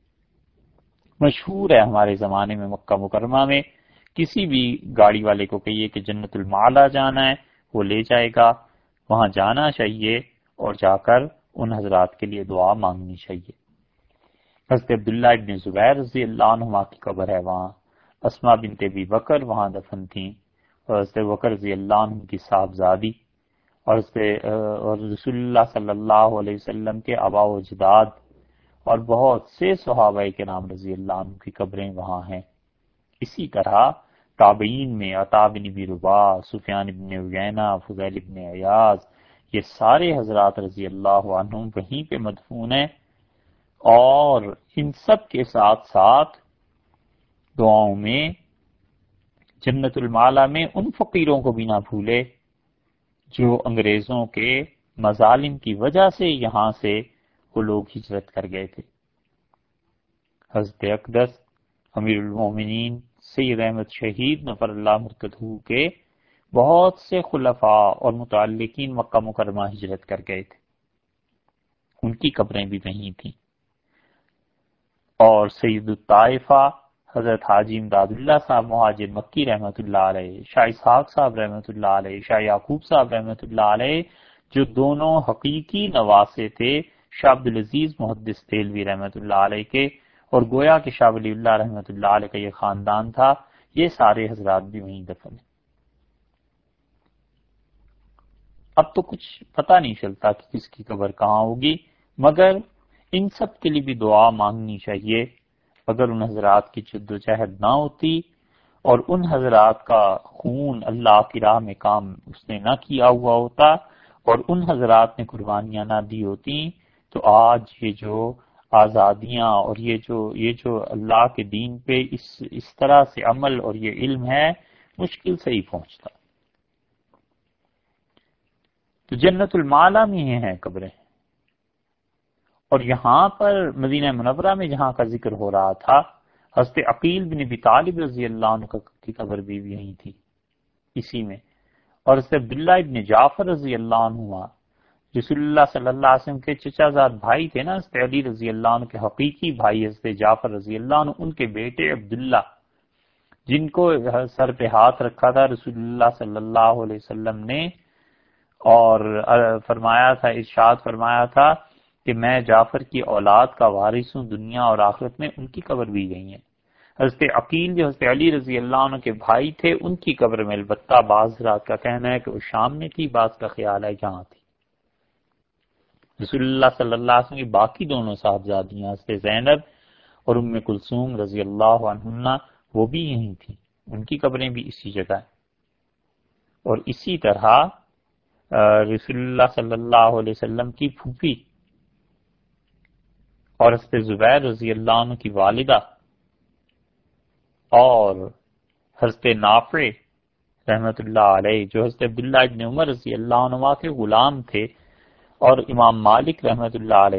مشہور ہے ہمارے زمانے میں مکہ مکرمہ میں۔ کسی بھی گاڑی والے کو کہیے کہ جنت المعلا جانا ہے، وہ لے جائے گا، وہاں جانا چاہیے اور جا کر ان حضرات کے لیے دعا مانگنی چاہیے۔ حضرت عبداللہ ابن زبیر رضی اللہ عنہما کی قبر ہے وہاں، اسماء بنت ابی بکر وہاں دفن تھیں، اور حضرت بکر رضی اللہ عنہ کی صاحبزادی، اور رسول اللہ صلی اللہ علیہ وسلم کے آبا و اجداد اور بہت سے صحابہ کرام رضی اللہ عنہ کی قبریں وہاں ہیں۔ اسی طرح تابعین میں عطا بن ابی رباح، سفیان بن عیینہ، فضیل بن عیاض، یہ سارے حضرات رضی اللہ عنہم وہیں پہ مدفون ہیں، اور ان سب کے ساتھ ساتھ دعاؤں میں جنت المعلا میں ان فقیروں کو بھی نہ بھولے جو انگریزوں کے مظالم کی وجہ سے یہاں سے وہ لوگ ہجرت کر گئے تھے۔ حضرت اقدس امیر المومنین سید احمد شہید نفر اللہ مرکزہ کے بہت سے خلفاء اور متعلقین مکہ مکرمہ ہجرت کر گئے تھے، ان کی قبریں بھی وہیں تھیں۔ اور سید الطائفہ حضرت حاجی امداد اللہ صاحب مہاجر مکی رحمۃ اللہ علیہ، شاہ اسحاق صاحب رحمۃ اللہ علیہ، شاہ یعقوب صاحب رحمۃ اللہ علیہ، جو دونوں حقیقی نواسے تھے شاہ عبدالعزیز محدث دہلوی رحمۃ اللہ علیہ کے، اور گویا کہ شاہ ولی اللہ رحمۃ اللہ علیہ کا یہ خاندان تھا، یہ سارے حضرات بھی وہیں دفن ہیں۔ اب تو کچھ پتہ نہیں چلتا کہ کس کی قبر کہاں ہوگی، مگر ان سب کے لیے بھی دعا مانگنی چاہیے۔ اگر ان حضرات کی جد و جہد نہ ہوتی اور ان حضرات کا خون اللہ کی راہ میں کام اس نے نہ کیا ہوا ہوتا اور ان حضرات نے قربانیاں نہ دی ہوتی، تو آج یہ جو آزادیاں اور یہ جو اللہ کے دین پہ اس طرح سے عمل اور یہ علم ہے، مشکل سے ہی پہنچتا۔ تو جنت المعلا میں یہ ہیں قبریں، اور یہاں پر مدینہ منورہ میں جہاں کا ذکر ہو رہا تھا، حضرت عقیل بن ابی طالب رضی اللہ عنہ کی قبر بھی یہیں تھی۔ اسی میں. اور حضرت عبداللہ ابن جعفر رضی اللہ عنہ رسول اللہ صلی اللہ علیہ وسلم کے چچا زاد بھائی تھے نا، حضرت علی رضی اللہ عنہ کے حقیقی بھائی حضرت جعفر رضی اللہ عنہ، ان کے بیٹے عبداللہ جن کو سر پہ ہاتھ رکھا تھا رسول اللہ صلی اللہ علیہ وسلم نے، اور فرمایا تھا، ارشاد فرمایا تھا کہ میں جعفر کی اولاد کا وارث ہوں دنیا اور آخرت میں. ان کی قبر بھی گئی ہے. حضرت عقیل جو حضرت علی رضی اللہ عنہ کے بھائی تھے، ان کی قبر میں البتہ بعض حضرات کا کہنا ہے کہ وہ شام میں تھی، بعض کا خیال ہے جہاں تھی. رسول اللہ صلی اللہ علیہ وسلم کی باقی دونوں صاحبزادیاں حضرت زینب اور ام کلثوم رضی اللہ عنہن وہ بھی یہیں تھیں، ان کی قبریں بھی اسی جگہ ہیں. اور اسی طرح رسول اللہ صلی اللہ علیہ وسلم کی پھوپھی اور حضرت زبیر رضی اللہ عنہ کی والدہ اور حضرت نافع رحمت اللہ علیہ جو حضرت عبداللہ ابن عمر رضی اللہ عنہ کے غلام تھے، اور امام مالک رحمت اللہ علیہ،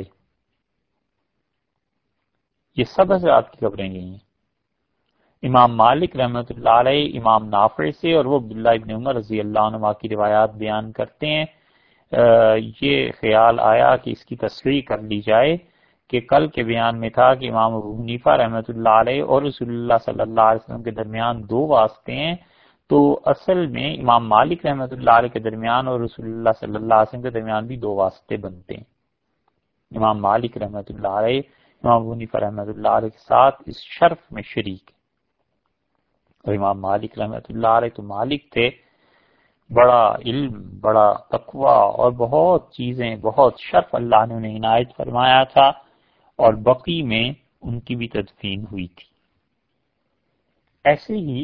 یہ سب حضرات کی قبریں گئی ہیں. امام مالک رحمت اللہ علیہ امام نافع سے، اور وہ عبداللہ ابن عمر رضی اللہ عنہ کی روایات بیان کرتے ہیں. یہ خیال آیا کہ اس کی تصریح کر لی جائے کہ کل کے بیان میں تھا کہ امام ابو حنیفہ رحمت اللہ علیہ اور رسول اللہ صلی اللہ علیہ وسلم کے درمیان 2 واسطے ہیں، تو اصل میں امام مالک رحمت اللہ علیہ کے درمیان اور رسول اللہ صلی اللہ علیہ وسلم کے درمیان بھی 2 واسطے بنتے ہیں. امام مالک رحمت اللہ علیہ امام ابو حنیفہ رحمت اللہ علیہ کے ساتھ اس شرف میں شریک. اور امام مالک رحمت اللہ علیہ تو مالک تھے، بڑا علم، بڑا تقوی اور بہت چیزیں، بہت شرف اللہ نے انہیں عنایت فرمایا تھا، اور بقی میں ان کی بھی تدفین ہوئی تھی. ایسے ہی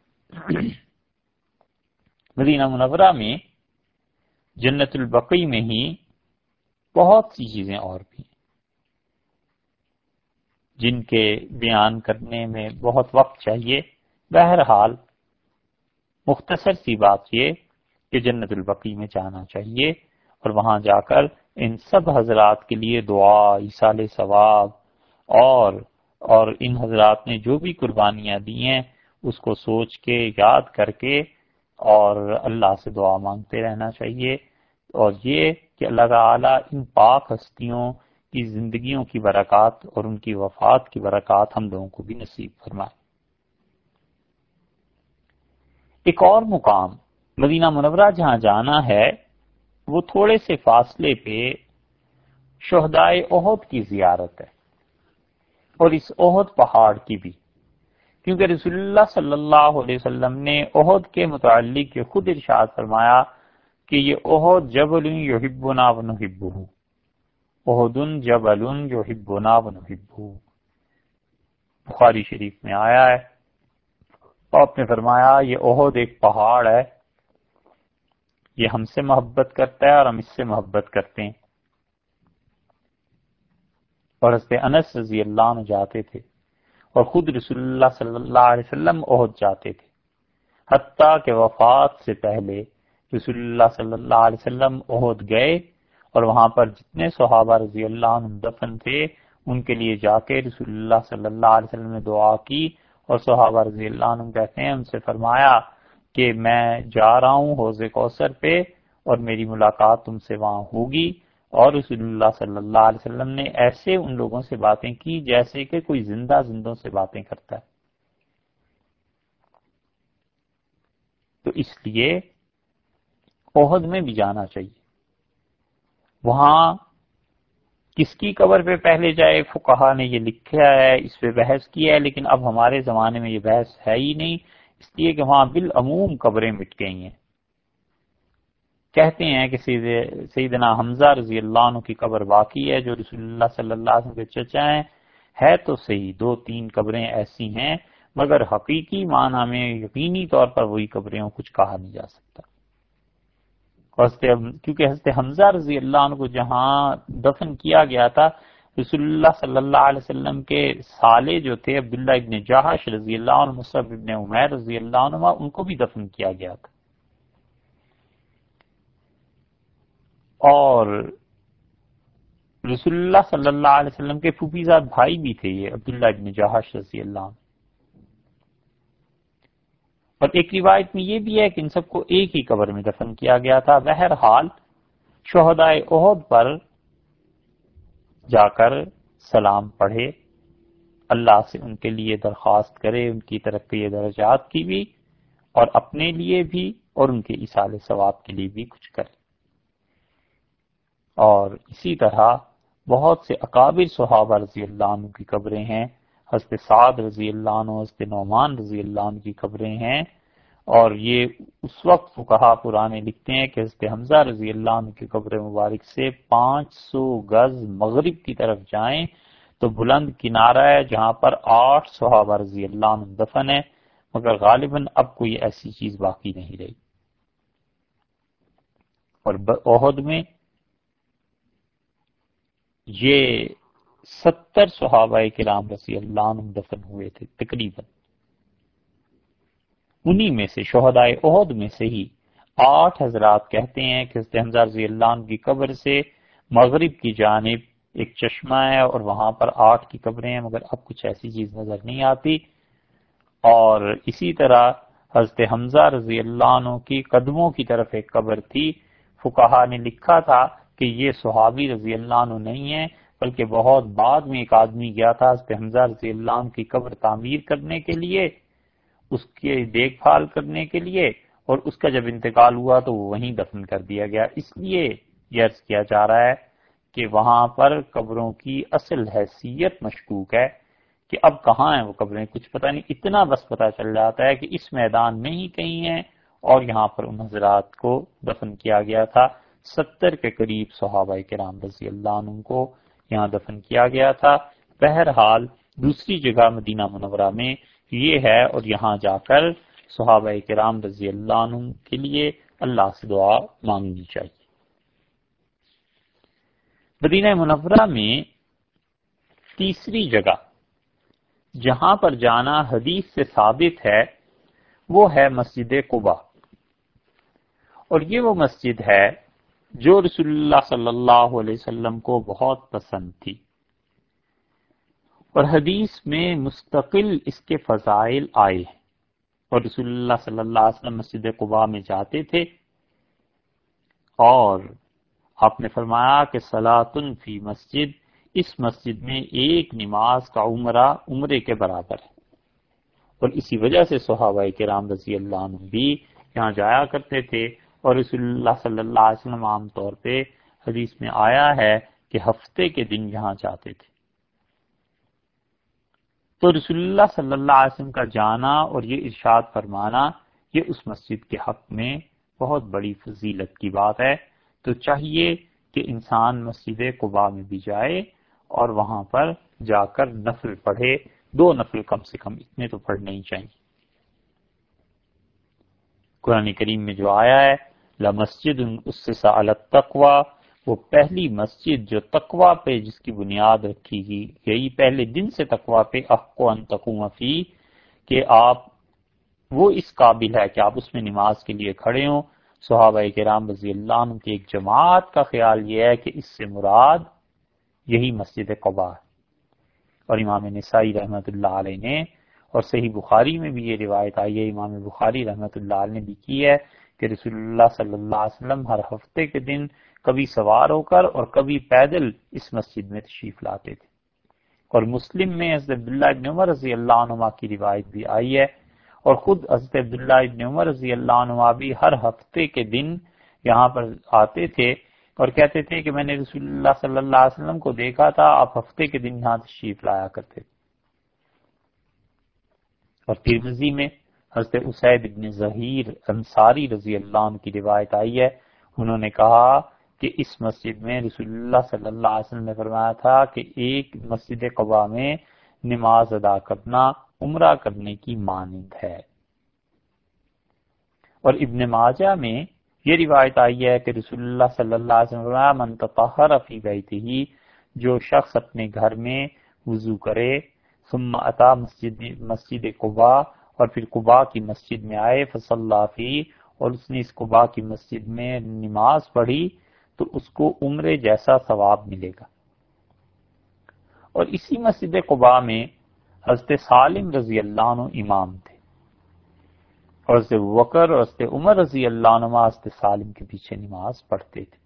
مدینہ منورہ میں جنت البقیع میں ہی بہت سی چیزیں اور بھی جن کے بیان کرنے میں بہت وقت چاہیے. بہرحال مختصر سی بات یہ کہ جنت البقیع میں جانا چاہیے، اور وہاں جا کر ان سب حضرات کے لیے دعا، ایصال ثواب، اور ان حضرات نے جو بھی قربانیاں دی ہیں اس کو سوچ کے، یاد کر کے، اور اللہ سے دعا مانگتے رہنا چاہیے. اور یہ کہ اللہ تعالیٰ ان پاک ہستیوں کی زندگیوں کی برکات اور ان کی وفات کی برکات ہم لوگوں کو بھی نصیب فرمائے. ایک اور مقام مدینہ منورہ جہاں جانا ہے وہ تھوڑے سے فاصلے پہ شہدائے احد کی زیارت ہے، اور اس احد پہاڑ کی بھی، کیونکہ رسول اللہ صلی اللہ علیہ وسلم نے احد کے متعلق یہ خود ارشاد فرمایا کہ یہ احد جبل یحبنا ونحبہ، احد جبل یحبنا ونحبہ، بخاری شریف میں آیا ہے. آپ نے فرمایا یہ احد ایک پہاڑ ہے، یہ ہم سے محبت کرتا ہے اور ہم اس سے محبت کرتے ہیں. اور حضرت انس رضی اللہ عنہ جاتے تھے، اور خود رسول اللہ صلی اللہ علیہ وسلم احد جاتے تھے، حتیٰ کہ وفات سے پہلے رسول اللہ صلی اللہ علیہ وسلم احد گئے، اور وہاں پر جتنے صحابہ رضی اللہ عنہ دفن تھے ان کے لیے جا کے رسول اللہ صلی اللہ علیہ وسلم نے دعا کی، اور صحابہ رضی اللہ عنہ کہتے ہیں ان سے فرمایا کہ میں جا رہا ہوں حوض کوثر پہ، اور میری ملاقات تم سے وہاں ہوگی. اور رسول اللہ صلی اللہ علیہ وسلم نے ایسے ان لوگوں سے باتیں کی جیسے کہ کوئی زندوں سے باتیں کرتا ہے. تو اس لیے احد میں بھی جانا چاہیے. وہاں کس کی قبر پہ پہلے جائے، فقہا نے یہ لکھا ہے، اس پہ بحث کی ہے، لیکن اب ہمارے زمانے میں یہ بحث ہے ہی نہیں، اس لیے کہ وہاں بالعموم قبریں مٹ گئی ہیں. کہتے ہیں کہ سیدنا حمزہ رضی اللہ عنہ کی قبر باقی ہے جو رسول اللہ صلی اللہ علیہ وسلم کے چچا ہیں. ہے تو صحیح 2-3 قبریں ایسی ہیں، مگر حقیقی معنی میں یقینی طور پر وہی قبریں کچھ کہا نہیں جا سکتا. کیونکہ حضرت حمزہ رضی اللہ عنہ کو جہاں دفن کیا گیا تھا، رسول اللہ صلی اللہ علیہ وسلم کے سالے جو تھے عبداللہ ابن جہش رضی اللہ عنہ، مصعب ابن عمیر رضی اللہ عنہ، ان کو بھی دفن کیا گیا تھا. اور رسول اللہ صلی اللہ علیہ وسلم کے پھوپھی زاد بھائی بھی تھے یہ عبداللہ ابن جہش رضی اللہ عنہ. اور ایک روایت میں یہ بھی ہے کہ ان سب کو ایک ہی قبر میں دفن کیا گیا تھا۔ بہرحال شہدائے احد پر جا کر سلام پڑھے، اللہ سے ان کے لیے درخواست کرے، ان کی ترقی درجات کی بھی اور اپنے لیے بھی اور ان کے ایصال ثواب کے لیے بھی کچھ کرے۔ اور اسی طرح بہت سے اکابر صحابہ رضی اللہ عنہ کی قبریں ہیں، حضرت سعد رضی اللہ عنہ، حضرت نعمان رضی اللہ عنہ کی قبریں ہیں، اور یہ اس وقت فقہا پرانے لکھتے ہیں کہ حضرت حمزہ رضی اللہ عنہ کی قبر مبارک سے 500 گز مغرب کی طرف جائیں تو بلند کنارہ ہے جہاں پر 8 صحابہ رضی اللہ عنہ دفن ہے، مگر غالباً اب کوئی ایسی چیز باقی نہیں رہی۔ اور احد میں یہ 70 صحابہ کرام رضی اللہ عنہ دفن ہوئے تھے تقریباً، انہی میں سے شہدائے احد میں سے ہی 8 حضرات کہتے ہیں کہ حضرت حمزہ رضی اللہ عنہ کی قبر سے مغرب کی جانب ایک چشمہ ہے اور وہاں پر 8 کی قبریں ہیں، مگر اب کچھ ایسی چیز نظر نہیں آتی۔ اور اسی طرح حضرت حمزہ رضی اللہ عنہ کی قدموں کی طرف ایک قبر تھی، فقہا نے لکھا تھا کہ یہ صحابی رضی اللہ عنہ نہیں ہے بلکہ بہت بعد میں ایک آدمی گیا تھا حضرت حمزہ رضی اللہ عنہ کی قبر تعمیر کرنے کے لیے، اس کی دیکھ بھال کرنے کے لیے، اور اس کا جب انتقال ہوا تو وہ وہیں دفن کر دیا گیا۔ اس لیے یہ عرض کیا جا رہا ہے کہ وہاں پر قبروں کی اصل حیثیت مشکوک ہے کہ اب کہاں ہیں وہ قبریں، کچھ پتہ نہیں، اتنا بس پتہ چل جاتا ہے کہ اس میدان میں ہی کہیں ہیں اور یہاں پر ان حضرات کو دفن کیا گیا تھا۔ 70 کے قریب صحابہ کرام رضی اللہ عنہ کو یہاں دفن کیا گیا تھا۔ بہرحال دوسری جگہ مدینہ منورہ میں یہ ہے، اور یہاں جا کر صحابہ کرام رضی اللہ عنہ کے لیے اللہ سے دعا مانگنی چاہیے۔ مدینہ منورہ میں تیسری جگہ جہاں پر جانا حدیث سے ثابت ہے وہ ہے مسجد قباء، اور یہ وہ مسجد ہے جو رسول اللہ صلی اللہ علیہ وسلم کو بہت پسند تھی، اور حدیث میں مستقل اس کے فضائل آئے ہیں، اور رسول اللہ صلی اللہ علیہ وسلم مسجد قباء میں جاتے تھے اور آپ نے فرمایا کہ صلاۃ فی مسجد، اس مسجد میں ایک نماز کا عمرے کے برابر ہے، اور اسی وجہ سے صحابہ کرام رضی اللہ عنہ بھی یہاں جایا کرتے تھے، اور رسول اللہ صلی اللہ علیہ وسلم عام طور پہ حدیث میں آیا ہے کہ ہفتے کے دن یہاں جاتے تھے۔ تو رسول اللہ صلی اللہ علیہ وسلم کا جانا اور یہ ارشاد فرمانا یہ اس مسجد کے حق میں بہت بڑی فضیلت کی بات ہے، تو چاہیے کہ انسان مسجد قباء میں بھی جائے اور وہاں پر جا کر نفل پڑھے، 2 نفل کم سے کم اتنے تو پڑھنے ہی چاہیے۔ قرآن کریم میں جو آیا ہے لَمَسْجِدٌ أُسِّسَ عَلَى التَّقْوَى، وہ پہلی مسجد جو تقوی پہ جس کی بنیاد رکھی گئی پہلے دن سے تقوی پہ، احق ان تقوم فیہ، کہ آپ وہ اس قابل ہے کہ آپ اس میں نماز کے لیے کھڑے ہوں۔ صحابہ کرام رضی اللہ عنہ کی ایک جماعت کا خیال یہ ہے کہ اس سے مراد یہی مسجد قباء ہے، اور امام نسائی رحمۃ اللہ علیہ نے، اور صحیح بخاری میں بھی یہ روایت آئی ہے، امام بخاری رحمۃ اللہ علیہ نے بھی کی ہے کہ رسول اللہ صلی اللہ علیہ وسلم ہر ہفتے کے دن کبھی سوار ہو کر اور کبھی پیدل اس مسجد میں تشریف لاتے تھے۔ اور مسلم میں حضرت عبداللہ ابن عمر رضی اللہ عنہ کی روایت بھی آئی ہے، اور خود حضرت عبداللہ ابن عمر رضی اللہ عنہ بھی ہر ہفتے کے دن یہاں پر آتے تھے اور کہتے تھے کہ میں نے رسول اللہ صلی اللہ علیہ وسلم کو دیکھا تھا، آپ ہفتے کے دن یہاں تشریف لایا کرتے تھے۔ اور ترمذی میں حضرت اسید بن ظہیر انصاری رضی اللہ عنہ کی روایت آئی ہے، انہوں نے کہا کہ اس مسجد میں رسول اللہ صلی اللہ علیہ وسلم نے فرمایا تھا کہ ایک مسجد قباء میں نماز ادا کرنا عمرہ کرنے کی مانند ہے۔ اور ابن ماجہ میں یہ روایت آئی ہے کہ رسول اللہ صلی اللہ علیہ وسلم نے فرمایا من تطہر فی بیتہ، جو شخص اپنے گھر میں وضو کرے، ثم اتا مسجد قباء، اور پھر قباء کی مسجد میں آئے، فصلی فی، اور اس نے اس قباء کی مسجد میں نماز پڑھی، تو اس کو عمرے جیسا ثواب ملے گا۔ اور اسی مسجد قباء میں حضرت سالم رضی اللہ عنہ امام تھے، اور حضرت بکر اور حضرت عمر رضی اللہ عنہما حضرت سالم کے پیچھے نماز پڑھتے تھے۔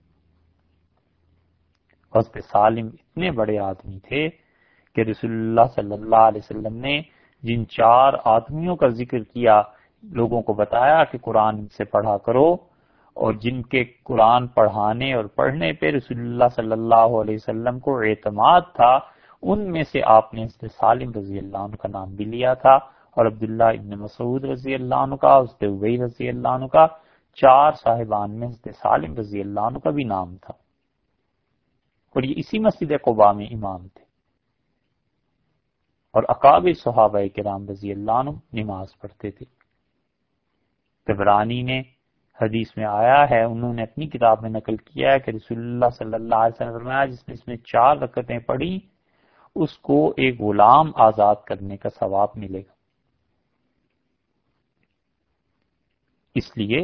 حضرت سالم اتنے بڑے آدمی تھے کہ رسول اللہ صلی اللہ علیہ وسلم نے جن 4 آدمیوں کا ذکر کیا، لوگوں کو بتایا کہ قرآن سے پڑھا کرو، اور جن کے قرآن پڑھانے اور پڑھنے پہ رسول اللہ صلی اللہ علیہ وسلم کو اعتماد تھا، ان میں سے آپ نے حضرت سالم رضی اللہ عنہ کا نام بھی لیا تھا، اور عبداللہ ابن مسعود رضی اللہ عنہ کا، حضرت ابی رضی اللہ عنہ کا، 4 صاحبان میں حضرت سالم رضی اللہ عنہ کا بھی نام تھا، اور یہ اسی مسجد قباء میں امام تھے، اور اکابر صحابہ کرام رضی اللہ عنہ نماز پڑھتے تھے۔ طبرانی نے حدیث میں آیا ہے، انہوں نے اپنی کتاب میں نقل کیا ہے کہ رسول اللہ صلی اللہ علیہ وسلم نے فرمایا جس نے اس میں 4 رکعتیں پڑھی اس کو ایک غلام آزاد کرنے کا ثواب ملے گا۔ اس لیے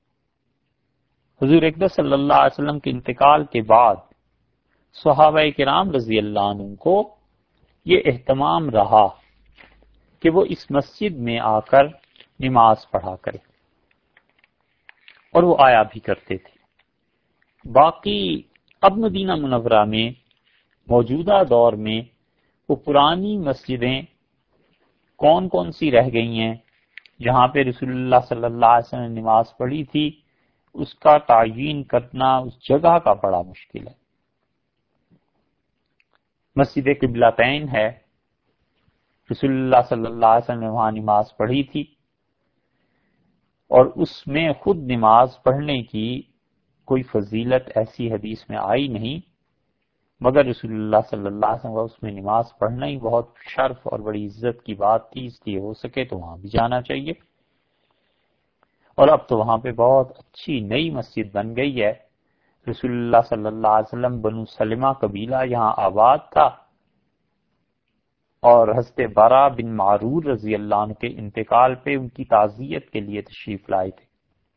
حضور اقدس صلی اللہ علیہ وسلم کے انتقال کے بعد صحابہ کرام رضی اللہ عنہ کو یہ اہتمام رہا کہ وہ اس مسجد میں آ کر نماز پڑھا کرے، اور وہ آیا بھی کرتے تھے۔ باقی اب مدینہ منورہ میں موجودہ دور میں وہ پرانی مسجدیں کون کون سی رہ گئی ہیں جہاں پہ رسول اللہ صلی اللہ علیہ وسلم نے نماز پڑھی تھی، اس کا تعیین کرنا اس جگہ کا بڑا مشکل ہے۔ مسجد قبلتین ہے، رسول اللہ صلی اللہ علیہ وسلم نے وہاں نماز پڑھی تھی، اور اس میں خود نماز پڑھنے کی کوئی فضیلت ایسی حدیث میں آئی نہیں، مگر رسول اللہ صلی اللہ علیہ وسلم کا اس میں نماز پڑھنا ہی بہت شرف اور بڑی عزت کی بات تھی، اس لیے ہو سکے تو وہاں بھی جانا چاہیے۔ اور اب تو وہاں پہ بہت اچھی نئی مسجد بن گئی ہے۔ رسول اللہ صلی اللہ علیہ وسلم بنو سلمہ قبیلہ یہاں آباد تھا، اور حضرت برا بن معرور رضی اللہ عنہ کے انتقال پہ ان کی تعزیت کے لیے تشریف لائے تھے،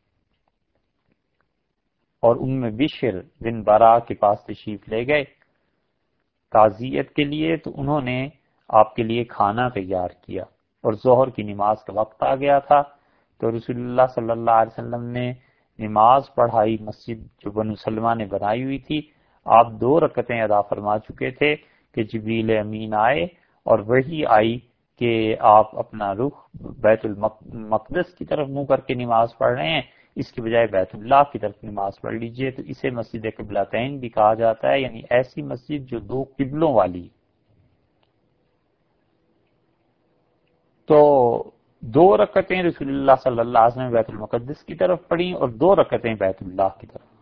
اور بشر بن برا کے پاس تشریف لے گئے تعزیت کے لیے، تو انہوں نے آپ کے لیے کھانا تیار کیا، اور ظہر کی نماز کا وقت آ گیا تھا، تو رسول اللہ صلی اللہ علیہ وسلم نے نماز پڑھائی۔ مسجد جو بنو سلمہ نے بنائی ہوئی تھی، آپ 2 رکعتیں ادا فرما چکے تھے کہ جبریل امین آئے اور وحی آئی کہ آپ اپنا رخ بیت المقدس کی طرف منہ کر کے نماز پڑھ رہے ہیں، اس کی بجائے بیت اللہ کی طرف نماز پڑھ لیجئے، تو اسے مسجد قبلتین بھی کہا جاتا ہے، یعنی ایسی مسجد جو 2 قبلوں والی۔ تو 2 رکعتیں رسول اللہ صلی اللہ علیہ وسلم بیت المقدس کی طرف پڑھی، اور 2 رکعتیں بیت اللہ کی طرف۔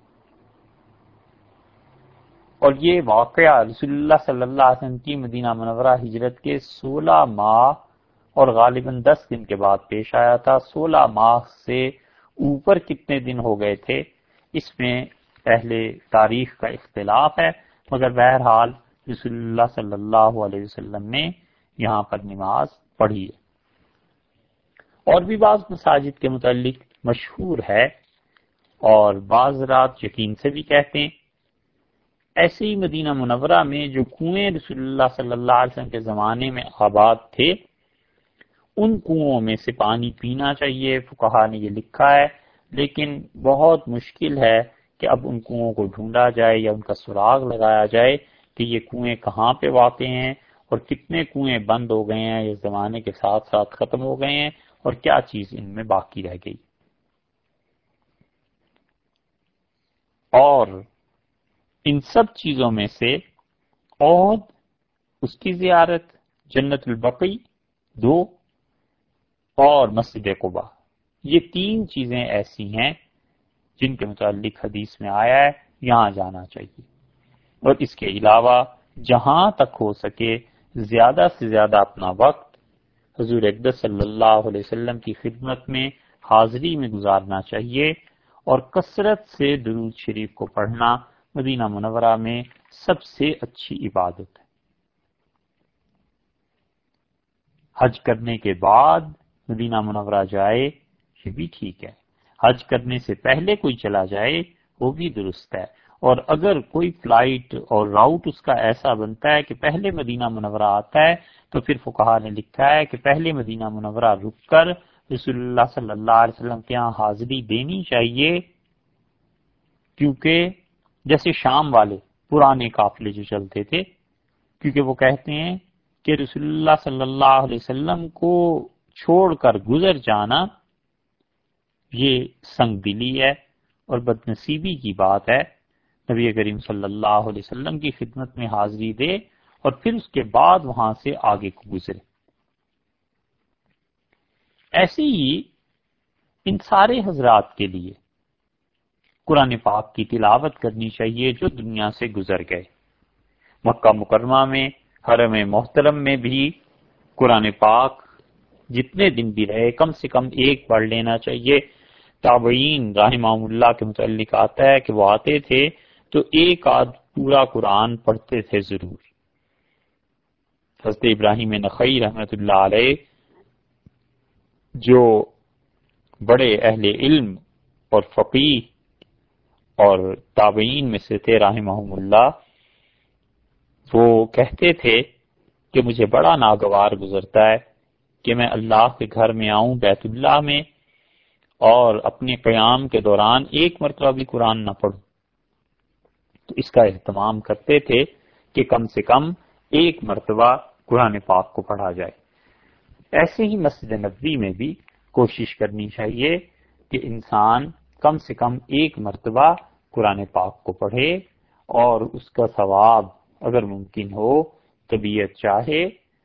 اور یہ واقعہ رسول اللہ صلی اللہ علیہ وسلم کی مدینہ منورہ ہجرت کے 16 ماہ اور غالباً 10 دن کے بعد پیش آیا تھا۔ 16 ماہ سے اوپر کتنے دن ہو گئے تھے، اس میں پہلے تاریخ کا اختلاف ہے، مگر بہرحال رسول اللہ صلی اللہ علیہ وسلم نے یہاں پر نماز پڑھی ہے۔ اور بھی بعض مساجد کے متعلق مشہور ہے، اور بعض رات یقین سے بھی کہتے ہیں۔ ایسے ہی مدینہ منورہ میں جو کنویں رسول اللہ صلی اللہ علیہ وسلم کے زمانے میں آباد تھے، ان کنووں میں سے پانی پینا چاہیے، فقہا نے یہ لکھا ہے، لیکن بہت مشکل ہے کہ اب ان کنووں کو ڈھونڈا جائے یا ان کا سراغ لگایا جائے کہ یہ کنویں کہاں پہ واقع ہیں، اور کتنے کنویں بند ہو گئے ہیں، اس زمانے کے ساتھ ساتھ ختم ہو گئے ہیں، اور کیا چیز ان میں باقی رہ گئی۔ اور ان سب چیزوں میں سے عہد، اس کی زیارت، جنت البقیع 2، اور مسجد قباء، یہ 3 چیزیں ایسی ہیں جن کے متعلق حدیث میں آیا ہے یہاں جانا چاہیے۔ اور اس کے علاوہ جہاں تک ہو سکے زیادہ سے زیادہ اپنا وقت حضور اقدس صلی اللہ علیہ وسلم کی خدمت میں حاضری میں گزارنا چاہیے، اور کثرت سے درود شریف کو پڑھنا مدینہ منورہ میں سب سے اچھی عبادت ہے۔ حج کرنے کے بعد مدینہ منورہ جائے یہ بھی ٹھیک ہے، حج کرنے سے پہلے کوئی چلا جائے وہ بھی درست ہے، اور اگر کوئی فلائٹ اور راؤٹ اس کا ایسا بنتا ہے کہ پہلے مدینہ منورہ آتا ہے، تو پھر فقہا نے لکھا ہے کہ پہلے مدینہ منورہ رک کر رسول اللہ صلی اللہ علیہ وسلم کے یہاں حاضری دینی چاہیے، کیونکہ جیسے شام والے پرانے قافلے جو چلتے تھے، کیونکہ وہ کہتے ہیں کہ رسول اللہ صلی اللہ علیہ وسلم کو چھوڑ کر گزر جانا یہ سنگ دلی ہے اور بدنصیبی کی بات ہے۔ نبی کریم صلی اللہ علیہ وسلم کی خدمت میں حاضری دے اور پھر اس کے بعد وہاں سے آگے کو گزرے۔ ایسے ہی ان سارے حضرات کے لیے قرآن پاک کی تلاوت کرنی چاہیے جو دنیا سے گزر گئے۔ مکہ مکرمہ میں، حرم محترم میں بھی قرآن پاک جتنے دن بھی رہے کم سے کم ایک پڑھ لینا چاہیے۔ تابعین رحمہ اللہ کے متعلق آتا ہے کہ وہ آتے تھے تو ایک آدھ پورا قرآن پڑھتے تھے ضرور۔ حضرت ابراہیم نخعی رحمۃ اللہ علیہ جو بڑے اہل علم اور فقیہ اور تابعین میں سے تھے رحمہم اللہ، وہ کہتے تھے کہ مجھے بڑا ناگوار گزرتا ہے کہ میں اللہ کے گھر میں آؤں بیت اللہ میں اور اپنے قیام کے دوران ایک مرتبہ بھی قرآن نہ پڑھوں۔ تو اس کا اہتمام کرتے تھے کہ کم سے کم ایک مرتبہ قرآن پاک کو پڑھا جائے۔ ایسے ہی مسجد نبوی میں بھی کوشش کرنی چاہیے کہ انسان کم سے کم ایک مرتبہ قرآن پاک کو پڑھے، اور اس کا ثواب اگر ممکن ہو، طبیعت چاہے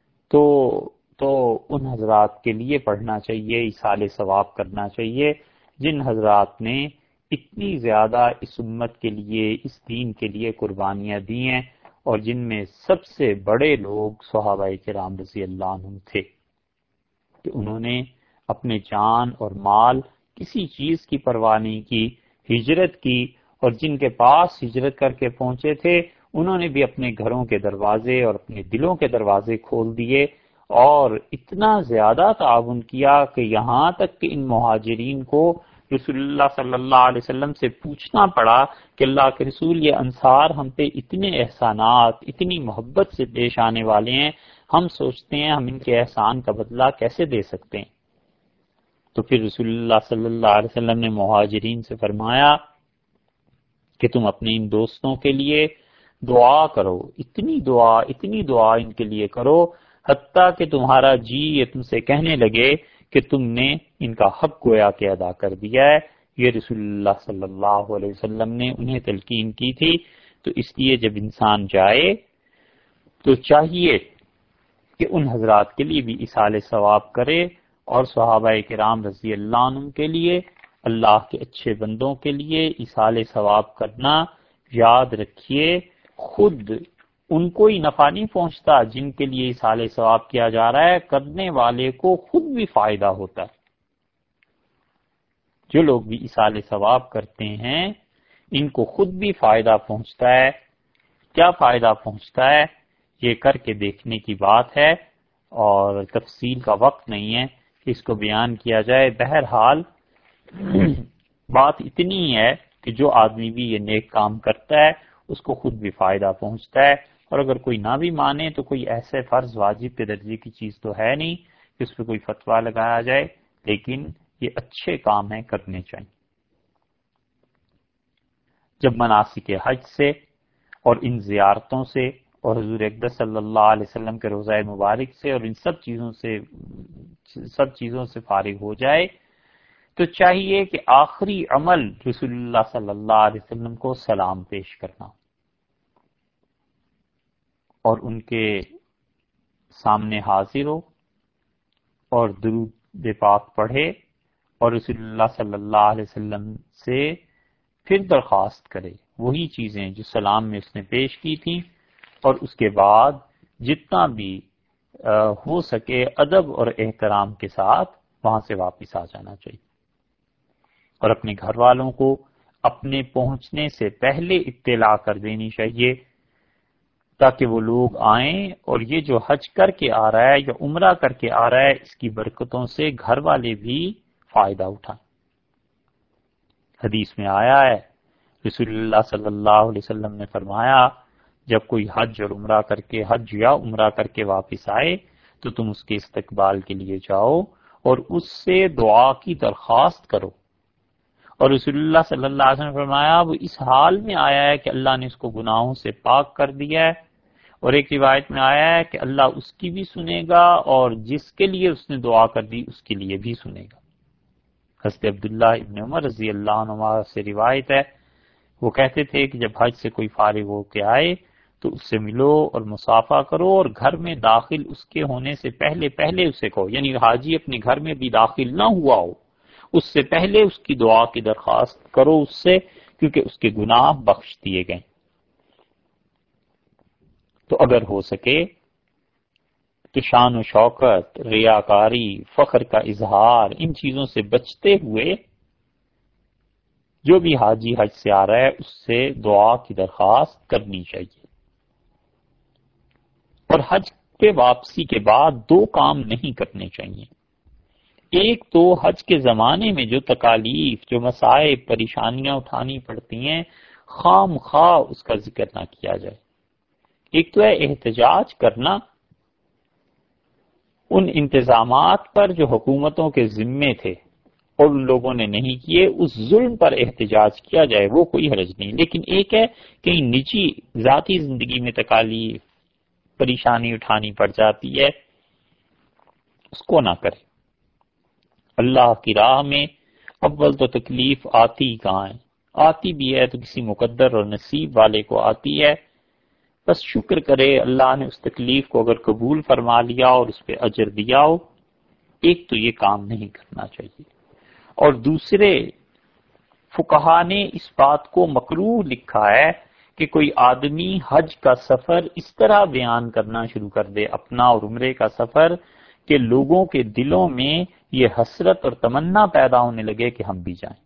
تو ان حضرات کے لیے پڑھنا چاہیے، ایصال ثواب کرنا چاہیے جن حضرات نے اتنی زیادہ اس امت کے لیے، اس دین کے لیے قربانیاں دی ہیں، اور جن میں سب سے بڑے لوگ صحابہ کرام رضی اللہ عنہم تھے، کہ انہوں نے اپنے جان اور مال کسی چیز کی پرواہ نہیں کی، ہجرت کی، اور جن کے پاس ہجرت کر کے پہنچے تھے انہوں نے بھی اپنے گھروں کے دروازے اور اپنے دلوں کے دروازے کھول دیے، اور اتنا زیادہ تعاون کیا کہ یہاں تک کہ ان مہاجرین کو رسول اللہ صلی اللہ علیہ وسلم سے پوچھنا پڑا کہ اللہ کے رسول، یہ انصار ہم پہ اتنے احسانات، اتنی محبت سے پیش آنے والے ہیں، ہم سوچتے ہیں ہم ان کے احسان کا بدلہ کیسے دے سکتے ہیں۔ تو پھر رسول اللہ صلی اللہ علیہ وسلم نے مہاجرین سے فرمایا کہ تم اپنے ان دوستوں کے لیے دعا کرو، اتنی دعا ان کے لیے کرو، حتیٰ کہ تمہارا جی یہ تم سے کہنے لگے کہ تم نے ان کا حق گویا کہ ادا کر دیا ہے۔ یہ رسول اللہ صلی اللہ علیہ وسلم نے انہیں تلقین کی تھی۔ تو اس لیے جب انسان جائے تو چاہیے کہ ان حضرات کے لیے بھی ایصال ثواب کرے، اور صحابہ کرام رضی اللہ عنہم کے لیے، اللہ کے اچھے بندوں کے لیے ایصال ثواب کرنا یاد رکھیے، خود ان کو ہی نفع نہیں پہنچتا جن کے لیے ایصال ثواب کیا جا رہا ہے، کرنے والے کو خود بھی فائدہ ہوتا ہے۔ جو لوگ بھی ایصال ثواب کرتے ہیں ان کو خود بھی فائدہ پہنچتا ہے۔ کیا فائدہ پہنچتا ہے یہ کر کے دیکھنے کی بات ہے، اور تفصیل کا وقت نہیں ہے کہ اس کو بیان کیا جائے۔ بہرحال بات اتنی ہے کہ جو آدمی بھی یہ نیک کام کرتا ہے اس کو خود بھی فائدہ پہنچتا ہے، اور اگر کوئی نہ بھی مانے تو کوئی ایسے فرض واجب کے درجے کی چیز تو ہے نہیں کہ اس پہ کوئی فتویٰ لگایا جائے، لیکن یہ اچھے کام ہیں، کرنے چاہیے۔ جب مناسک حج سے اور ان زیارتوں سے اور حضور اقدس صلی اللہ علیہ وسلم کے روضہ مبارک سے اور ان سب چیزوں سے فارغ ہو جائے تو چاہیے کہ آخری عمل رسول اللہ صلی اللہ علیہ وسلم کو سلام پیش کرنا، اور ان کے سامنے حاضر ہو اور درود پاک پڑھے، اور رسول اللہ صلی اللہ علیہ وسلم سے پھر درخواست کرے وہی چیزیں جو سلام میں اس نے پیش کی تھیں، اور اس کے بعد جتنا بھی ہو سکے ادب اور احترام کے ساتھ وہاں سے واپس آ جانا چاہیے، اور اپنے گھر والوں کو اپنے پہنچنے سے پہلے اطلاع کر دینی چاہیے، تاکہ وہ لوگ آئیں اور یہ جو حج کر کے آ رہا ہے یا عمرہ کر کے آ رہا ہے اس کی برکتوں سے گھر والے بھی فائدہ اٹھائیں۔ حدیث میں آیا ہے، رسول اللہ صلی اللہ علیہ وسلم نے فرمایا جب کوئی حج یا عمرہ کر کے واپس آئے تو تم اس کے استقبال کے لیے جاؤ اور اس سے دعا کی درخواست کرو۔ اور رسول اللہ صلی اللہ علیہ وسلم نے فرمایا وہ اس حال میں آیا ہے کہ اللہ نے اس کو گناہوں سے پاک کر دیا ہے، اور ایک روایت میں آیا ہے کہ اللہ اس کی بھی سنے گا اور جس کے لیے اس نے دعا کر دی اس کے لیے بھی سنے گا۔ حضرت عبداللہ ابن عمر رضی اللہ عنہ سے روایت ہے، وہ کہتے تھے کہ جب حج سے کوئی فارغ ہو کے آئے تو اس سے ملو اور مصافحہ کرو، اور گھر میں داخل اس کے ہونے سے پہلے اسے کہو، یعنی حاجی اپنے گھر میں بھی داخل نہ ہوا ہو اس سے پہلے اس کی دعا کی درخواست کرو اس سے، کیونکہ اس کے گناہ بخش دیے گئے۔ تو اگر ہو سکے تو شان و شوکت، ریاکاری، فخر کا اظہار، ان چیزوں سے بچتے ہوئے جو بھی حاجی حج سے آ رہا ہے اس سے دعا کی درخواست کرنی چاہیے۔ اور حج پہ واپسی کے بعد دو کام نہیں کرنے چاہیے۔ ایک تو حج کے زمانے میں جو تکالیف، جو مصائب، پریشانیاں اٹھانی پڑتی ہیں، خام خواہ اس کا ذکر نہ کیا جائے۔ ایک تو ہے احتجاج کرنا ان انتظامات پر جو حکومتوں کے ذمے تھے اور ان لوگوں نے نہیں کیے، اس ظلم پر احتجاج کیا جائے، وہ کوئی حرج نہیں۔ لیکن ایک ہے کہ نجی ذاتی زندگی میں تکالیف، پریشانی اٹھانی پڑ جاتی ہے، اس کو نہ کرے۔ اللہ کی راہ میں اول تو تکلیف آتی ہی کہاں ہے، آتی بھی ہے تو کسی مقدر اور نصیب والے کو آتی ہے، بس شکر کرے اللہ نے اس تکلیف کو اگر قبول فرما لیا اور اس پہ اجر دیا ہو۔ ایک تو یہ کام نہیں کرنا چاہیے، اور دوسرے فقہا نے اس بات کو مکروہ لکھا ہے کہ کوئی آدمی حج کا سفر اس طرح بیان کرنا شروع کر دے، اپنا اور عمرے کا سفر، کہ لوگوں کے دلوں میں یہ حسرت اور تمنا پیدا ہونے لگے کہ ہم بھی جائیں۔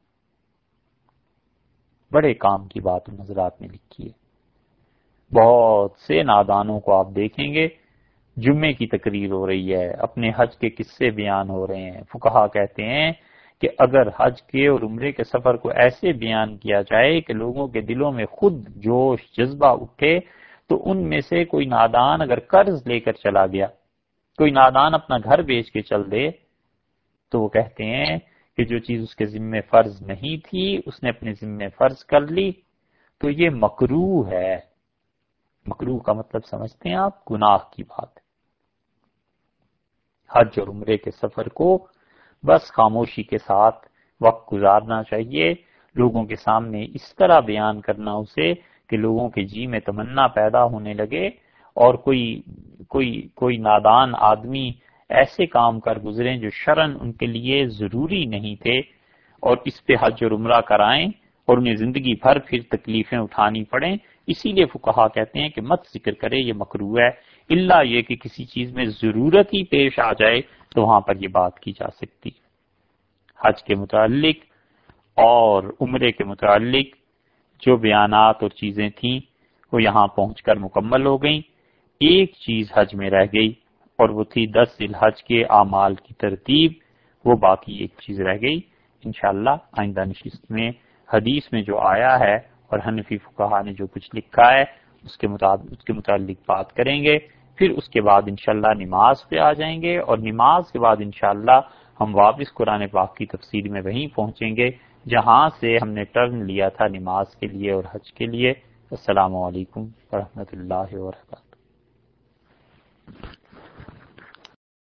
بڑے کام کی بات حضرات نے لکھی ہے۔ بہت سے نادانوں کو آپ دیکھیں گے، جمعے کی تقریر ہو رہی ہے، اپنے حج کے قصے بیان ہو رہے ہیں۔ فقہا کہتے ہیں کہ اگر حج کے اور عمرے کے سفر کو ایسے بیان کیا جائے کہ لوگوں کے دلوں میں خود جوش جذبہ اٹھے، تو ان میں سے کوئی نادان اگر قرض لے کر چلا گیا، کوئی نادان اپنا گھر بیچ کے چل دے، تو وہ کہتے ہیں کہ جو چیز اس کے ذمہ فرض نہیں تھی اس نے اپنے ذمہ فرض کر لی، تو یہ مکروہ ہے۔ مکروہ کا مطلب سمجھتے ہیں آپ؟ گناہ کی بات ہے۔ حج اور عمرے کے سفر کو بس خاموشی کے ساتھ وقت گزارنا چاہیے، لوگوں کے سامنے اس طرح بیان کرنا اسے کہ لوگوں کے جی میں تمنا پیدا ہونے لگے، اور کوئی نادان آدمی ایسے کام کر گزریں جو شرعاً ان کے لیے ضروری نہیں تھے، اور اس پہ حج اور عمرہ کرائیں اور انہیں زندگی بھر پھر تکلیفیں اٹھانی پڑیں۔ اسی لیے فقہا کہتے ہیں کہ مت ذکر کرے، یہ مکروہ ہے، الا یہ کہ کسی چیز میں ضرورت ہی پیش آ جائے تو وہاں پر یہ بات کی جا سکتی۔ حج کے متعلق اور عمرے کے متعلق جو بیانات اور چیزیں تھیں وہ یہاں پہنچ کر مکمل ہو گئیں۔ ایک چیز حج میں رہ گئی، اور وہ تھی 10 ذی الحج کے اعمال کی ترتیب، وہ باقی ایک چیز رہ گئی۔ انشاءاللہ آئندہ نشست میں حدیث میں جو آیا ہے اور حنفی فقہا نے جو کچھ لکھا ہے اس کے متعلق بات کریں گے۔ پھر اس کے بعد انشاءاللہ نماز پہ آ جائیں گے، اور نماز کے بعد انشاءاللہ ہم واپس قرآن پاک کی تفسیر میں وہیں پہنچیں گے جہاں سے ہم نے ٹرن لیا تھا نماز کے لیے اور حج کے لیے۔ السلام علیکم ورحمۃ اللہ وبرکاتہ۔